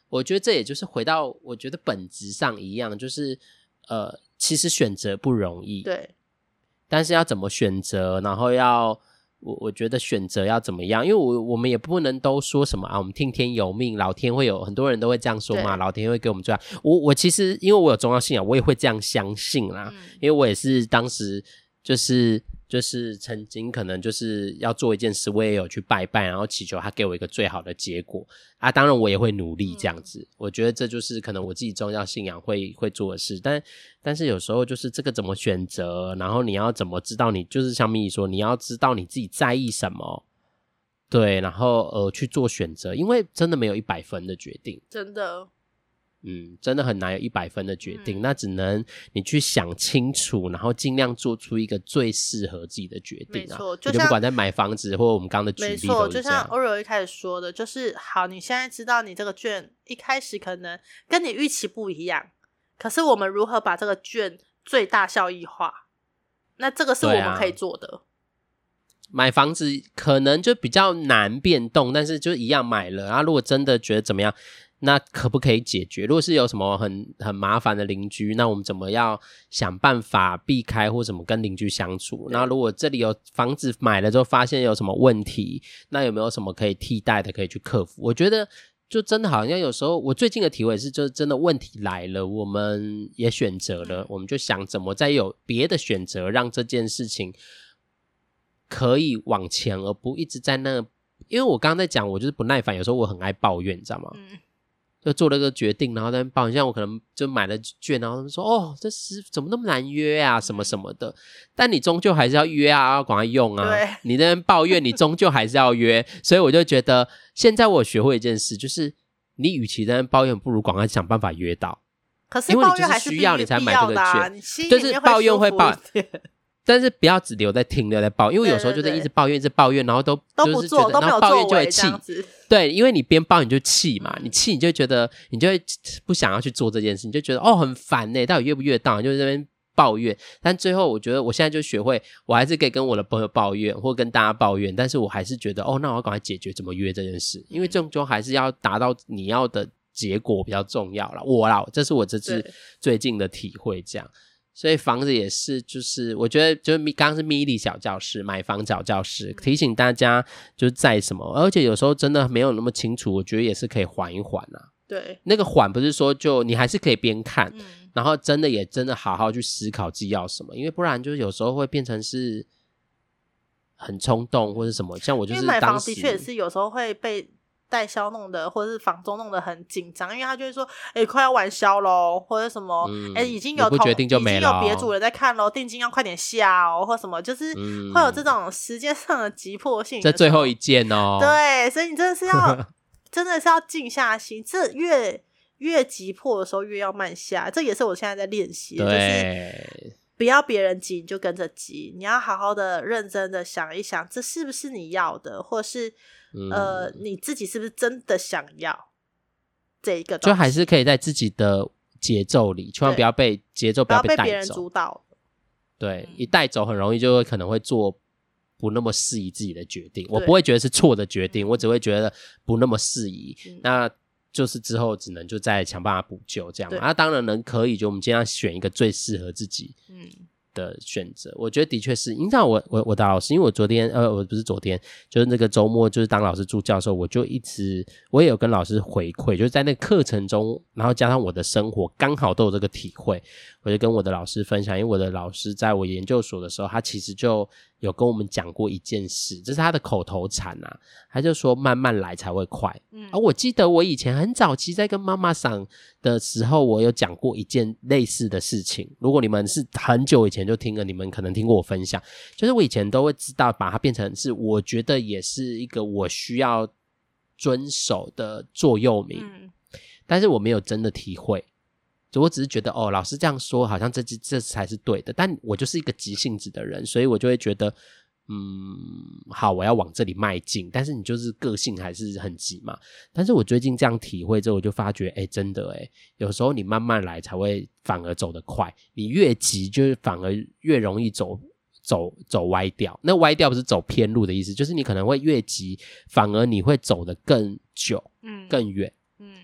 我觉得这也就是回到我觉得本质上一样，就是呃，其实选择不容易， 对， 但是要怎么选择，然后要我我觉得选择要怎么样，因为我我们也不能都说什么啊，我们听天由命，老天会有，很多人都会这样说嘛，老天会给我们最好。我我其实因为我有宗教信仰，我也会这样相信啦，嗯、因为我也是当时就是就是曾经可能就是要做一件事，我也有去拜拜，然后祈求他给我一个最好的结果啊。当然我也会努力这样子，嗯、我觉得这就是可能我自己宗教信仰会会做的事，但但是有时候就是这个怎么选择，然后你要怎么知道你就是像咪咪说，你要知道你自己在意什么，对，然后呃去做选择，因为真的没有一百分的决定， 真的。 嗯，真的很难有一百分的决定，嗯、那只能你去想清楚，然后尽量做出一个最适合自己的决定、啊。没错，就像不管在买房子或我们刚刚的举例都是这样。没错， 就像欧柔一开始说的，就是好，你现在知道你这个券一开始可能跟你预期不一样，可是我们如何把这个券最大效益化？那这个是我们可以做的。 买房子可能就比较难变动，但是就一样买了。然后如果真的觉得怎么样？那可不可以解决？如果是有什么很很麻烦的邻居，那我们怎么要想办法避开或怎么跟邻居相处？那如果这里有房子买了之后发现有什么问题，那有没有什么可以替代的可以去克服？我觉得就真的好像有时候我最近的体会是，就是真的问题来了，我们也选择了，我们就想怎么再有别的选择，让这件事情可以往前，而不一直在那。因为我刚刚在讲，我就是不耐烦，有时候我很爱抱怨，你知道吗？嗯，就做了个决定，然后在那边抱怨，像我可能就买了券，然后他们说哦，这是怎么那么难约啊，什么什么的。但你终究还是要约啊，要赶快用啊。对，你在那边抱怨，你终究还是要约。所以我就觉得，现在我学会一件事，就是你与其在那边抱怨，不如赶快想办法约到。 可是抱怨还是需要你才买这个券， 你心里就是抱怨会抱怨。 但是不要只留在听留在抱怨，因为有时候就在一直抱怨一直抱怨，然后都都不做， 都没有作为这样子。 对，因为你边抱怨你就气嘛，嗯、你气你就觉得你就会不想要去做这件事，你就觉得哦很烦耶，到底约不约到，你就在那边抱怨。但最后我觉得我现在就学会，我还是可以跟我的朋友抱怨或跟大家抱怨，但是我还是觉得哦，那我要赶快解决怎么约这件事，因为终究还是要达到你要的结果比较重要啦。我啦，这是我这次最近的体会，这样。所以房子也是，就是我觉得就是刚刚是咪咪小教室，买房小教室，提醒大家就是在什么，而且有时候真的没有那么清楚，我觉得也是可以缓一缓啊。 对， 那个缓不是说就你还是可以边看，嗯、然后真的也真的好好去思考自己要什么，因为不然就是有时候会变成是很冲动或是什么。像我就是因为买房的确也是有时候会被代销弄的或者是房东弄得很紧张，因为他就会说哎、欸，快要完销咯，或者什么哎、嗯欸，已经有不决定就没了、哦、 已经有别主人在看咯，定金要快点下哦，或什么，就是会有这种时间上的急迫性。 这最后一件哦， 对，所以你真的是要真的是要静下心，这越越急迫的时候越要慢下，这也是我现在在练习的，就是不要别人急你就跟着急，你要好好的认真的想一想，这是不是你要的，或是嗯、呃，你自己是不是真的想要这一个东西？ 就还是可以在自己的节奏里，千万不要被节奏不要被带走， 不要被别人主导。 对，一带走很容易就会可能会做不那么适宜自己的决定。我不会觉得是错的决定，我只会觉得不那么适宜。嗯、那就是之后只能就再想办法补救这样嘛。那、啊、当然能可以，就我们尽量选一个最适合自己。嗯。的选择，我觉得的确是，你知道我我我的老师，因为我昨天呃，我不是昨天，就是那个周末，就是当老师助教的时候，我就一直我也有跟老师回馈，就是在那个课程中，然后加上我的生活，刚好都有这个体会，我就跟我的老师分享，因为我的老师在我研究所的时候，他其实就有跟我们讲过一件事，这是他的口头禅啊，他就说慢慢来才会快。嗯，而我记得我以前很早期在跟妈妈桑的时候，我有讲过一件类似的事情，如果你们是很久以前就听了，你们可能听过我分享，就是我以前都会知道把它变成是我觉得也是一个我需要遵守的座右铭、嗯、但是我没有真的体会，就我只是觉得哦，老师这样说好像这这才是对的，但我就是一个急性子的人，所以我就会觉得嗯，好，我要往这里迈进，但是你就是个性还是很急嘛。但是我最近这样体会之后，我就发觉，哎，真的哎，有时候你慢慢来才会反而走得快，你越急就是反而越容易走走走歪掉。那歪掉不是走偏路的意思，就是你可能会越急，反而你会走得更久，嗯，更远，嗯。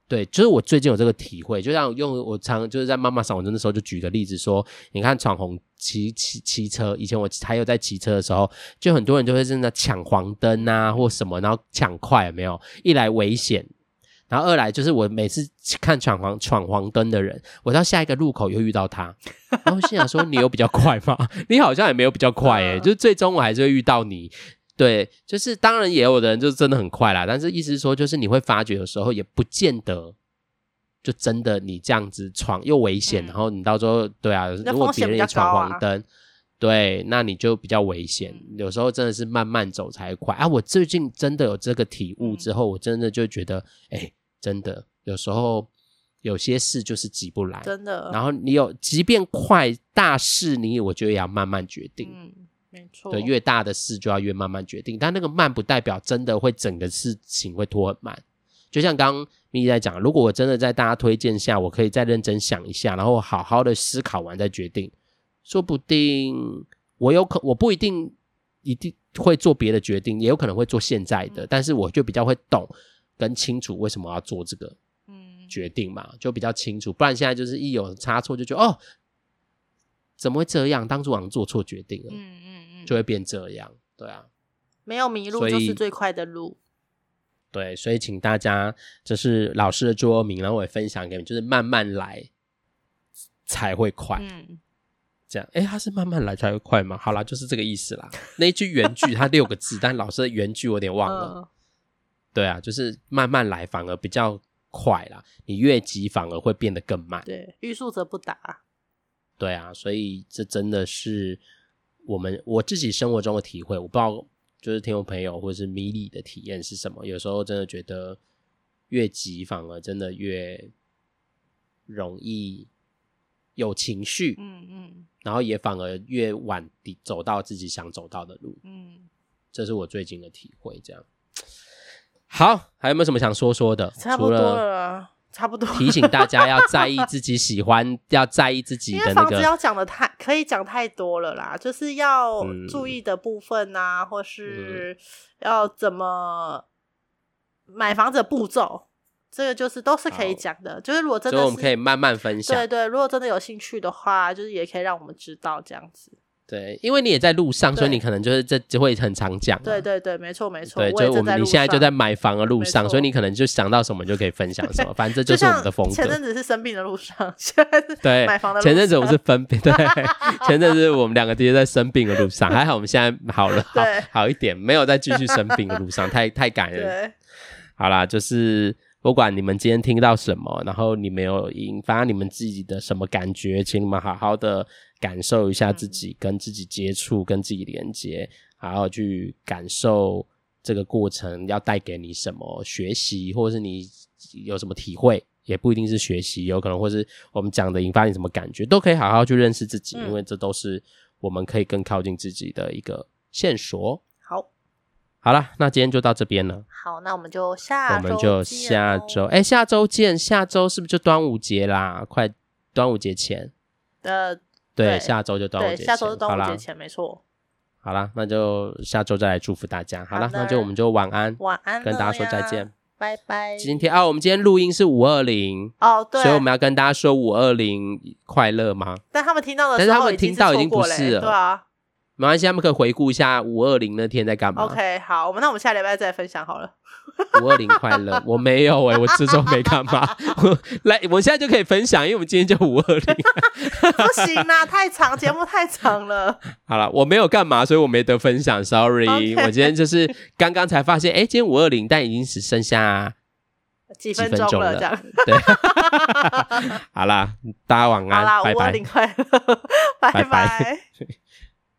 对，就是我最近有这个体会，就像用我常就是在妈妈赏红灯的时候就举个例子说，你看闯红骑骑骑车，以前我还有在骑车的时候，就很多人就会真的抢黄灯啊或什么，然后抢快有没有？一来危险，然后二来就是我每次看闯黄闯黄灯的人，我到下一个路口又遇到他，然后心想说你有比较快吗？你好像也没有比较快诶、欸，就是最终我还是会遇到你。对，就是当然也有的人就真的很快啦，但是意思是说就是你会发觉有时候也不见得就真的你这样子闯又危险、嗯、然后你到时候对啊，如果别人也闯黄灯、啊、对，那你就比较危险、嗯、有时候真的是慢慢走才快啊。我最近真的有这个体悟之后、嗯、我真的就觉得哎，真的有时候有些事就是急不来， 真的， 然后你有即便快大事你我觉得也要慢慢决定， 嗯，没错， 对，越大的事就要越慢慢决定，但那个慢不代表真的会整个事情会拖很慢。就像刚刚咪咪在讲，如果我真的在大家推荐下，我可以再认真想一下，然后好好的思考完再决定，说不定我有可我不一定一定会做别的决定，也有可能会做现在的、嗯、但是我就比较会懂跟清楚为什么要做这个决定嘛，就比较清楚。不然现在就是一有差错就觉得哦怎么会这样，当初好像做错决定了，嗯嗯嗯，就会变这样。对啊， 没有迷路就是最快的路。 对，所以请大家，这是老师的座右铭，然后我也分享给你们，就是慢慢来才会快。嗯，这样，诶，他是慢慢来才会快吗？好啦，就是这个意思啦。那一句原句它六个字，但老师的原句我有点忘了。嗯、对啊，就是慢慢来反而比较快啦，你越急反而会变得更慢。 对，欲速则不达。 对啊，所以这真的是我们我自己生活中的体会，我不知道就是听众朋友或者是米莉的体验是什么。有时候真的觉得越急反而真的越容易有情绪，嗯嗯，然后也反而越晚走到自己想走到的路，嗯，这是我最近的体会。这样好，还有没有什么想说说的？ 差不多了，差不多提醒大家要在意自己喜欢要在意自己的那个，因为房子要讲的太可以讲太多了啦，就是要注意的部分啊、嗯、或是要怎么买房子的步骤，这个就是都是可以讲的，就是如果真的是， 所以我们可以慢慢分享。 对对，如果真的有兴趣的话，就是也可以让我们知道这样子。 对，因为你也在路上，所以你可能就是这就会很常讲、啊。 对对对，没错没错。 对，就我们你现在就在买房的路上，所以你可能就想到什么就可以分享什么，反正这就是我们的风格。 前阵子是生病的路上，现在是买房的路上。 前阵子我们是分病，对，前阵子我们两个直接在生病的路上，还好我们现在好了，好好一点，没有再继续生病的路上，太太感人。 对， 好啦，就是不管你们今天听到什么，然后你们有引发你们自己的什么感觉，请你们好好的感受一下自己，跟自己接触，跟自己连接，好好去感受这个过程要带给你什么学习，或者是你有什么体会，也不一定是学习，有可能或是我们讲的引发你什么感觉，都可以好好去认识自己、嗯、因为这都是我们可以更靠近自己的一个线索。 好好啦，那今天就到这边了。 好，那我们就下周见、哦、 我们就下周哎，下周见。下周是不是就端午节啦？快端午节前呃对, 对，下周就端午节前， 对，下周是端午节前，没错。 好啦，那就下周再来祝福大家。好啦，那就我们就晚安， 晚安， 跟大家说再见， 拜拜。 今天啊，我们今天录音是五二零哦，对， 所以我们要跟大家说五二零快乐吗？ 但他们听到的时候， 但是他们听到已经不是了， 对啊。 没关系，他们可以回顾一下五二零那天在干嘛。 OK， 好，我们那我们下礼拜再分享好了。 五二零快乐，我没有哎、欸，我这周没干嘛。来，我现在就可以分享，因为我们今天就五二零。 不行啦，太长，节目太长了。 好了，我没有干嘛，所以我没得分享 ，sorry、okay。我今天就是刚刚才发现，哎、欸，今天五二零，但已经只剩下几分钟了，这样。 对。好啦，大家晚安， 好啦， 拜拜。 五二零快乐，拜拜。拜拜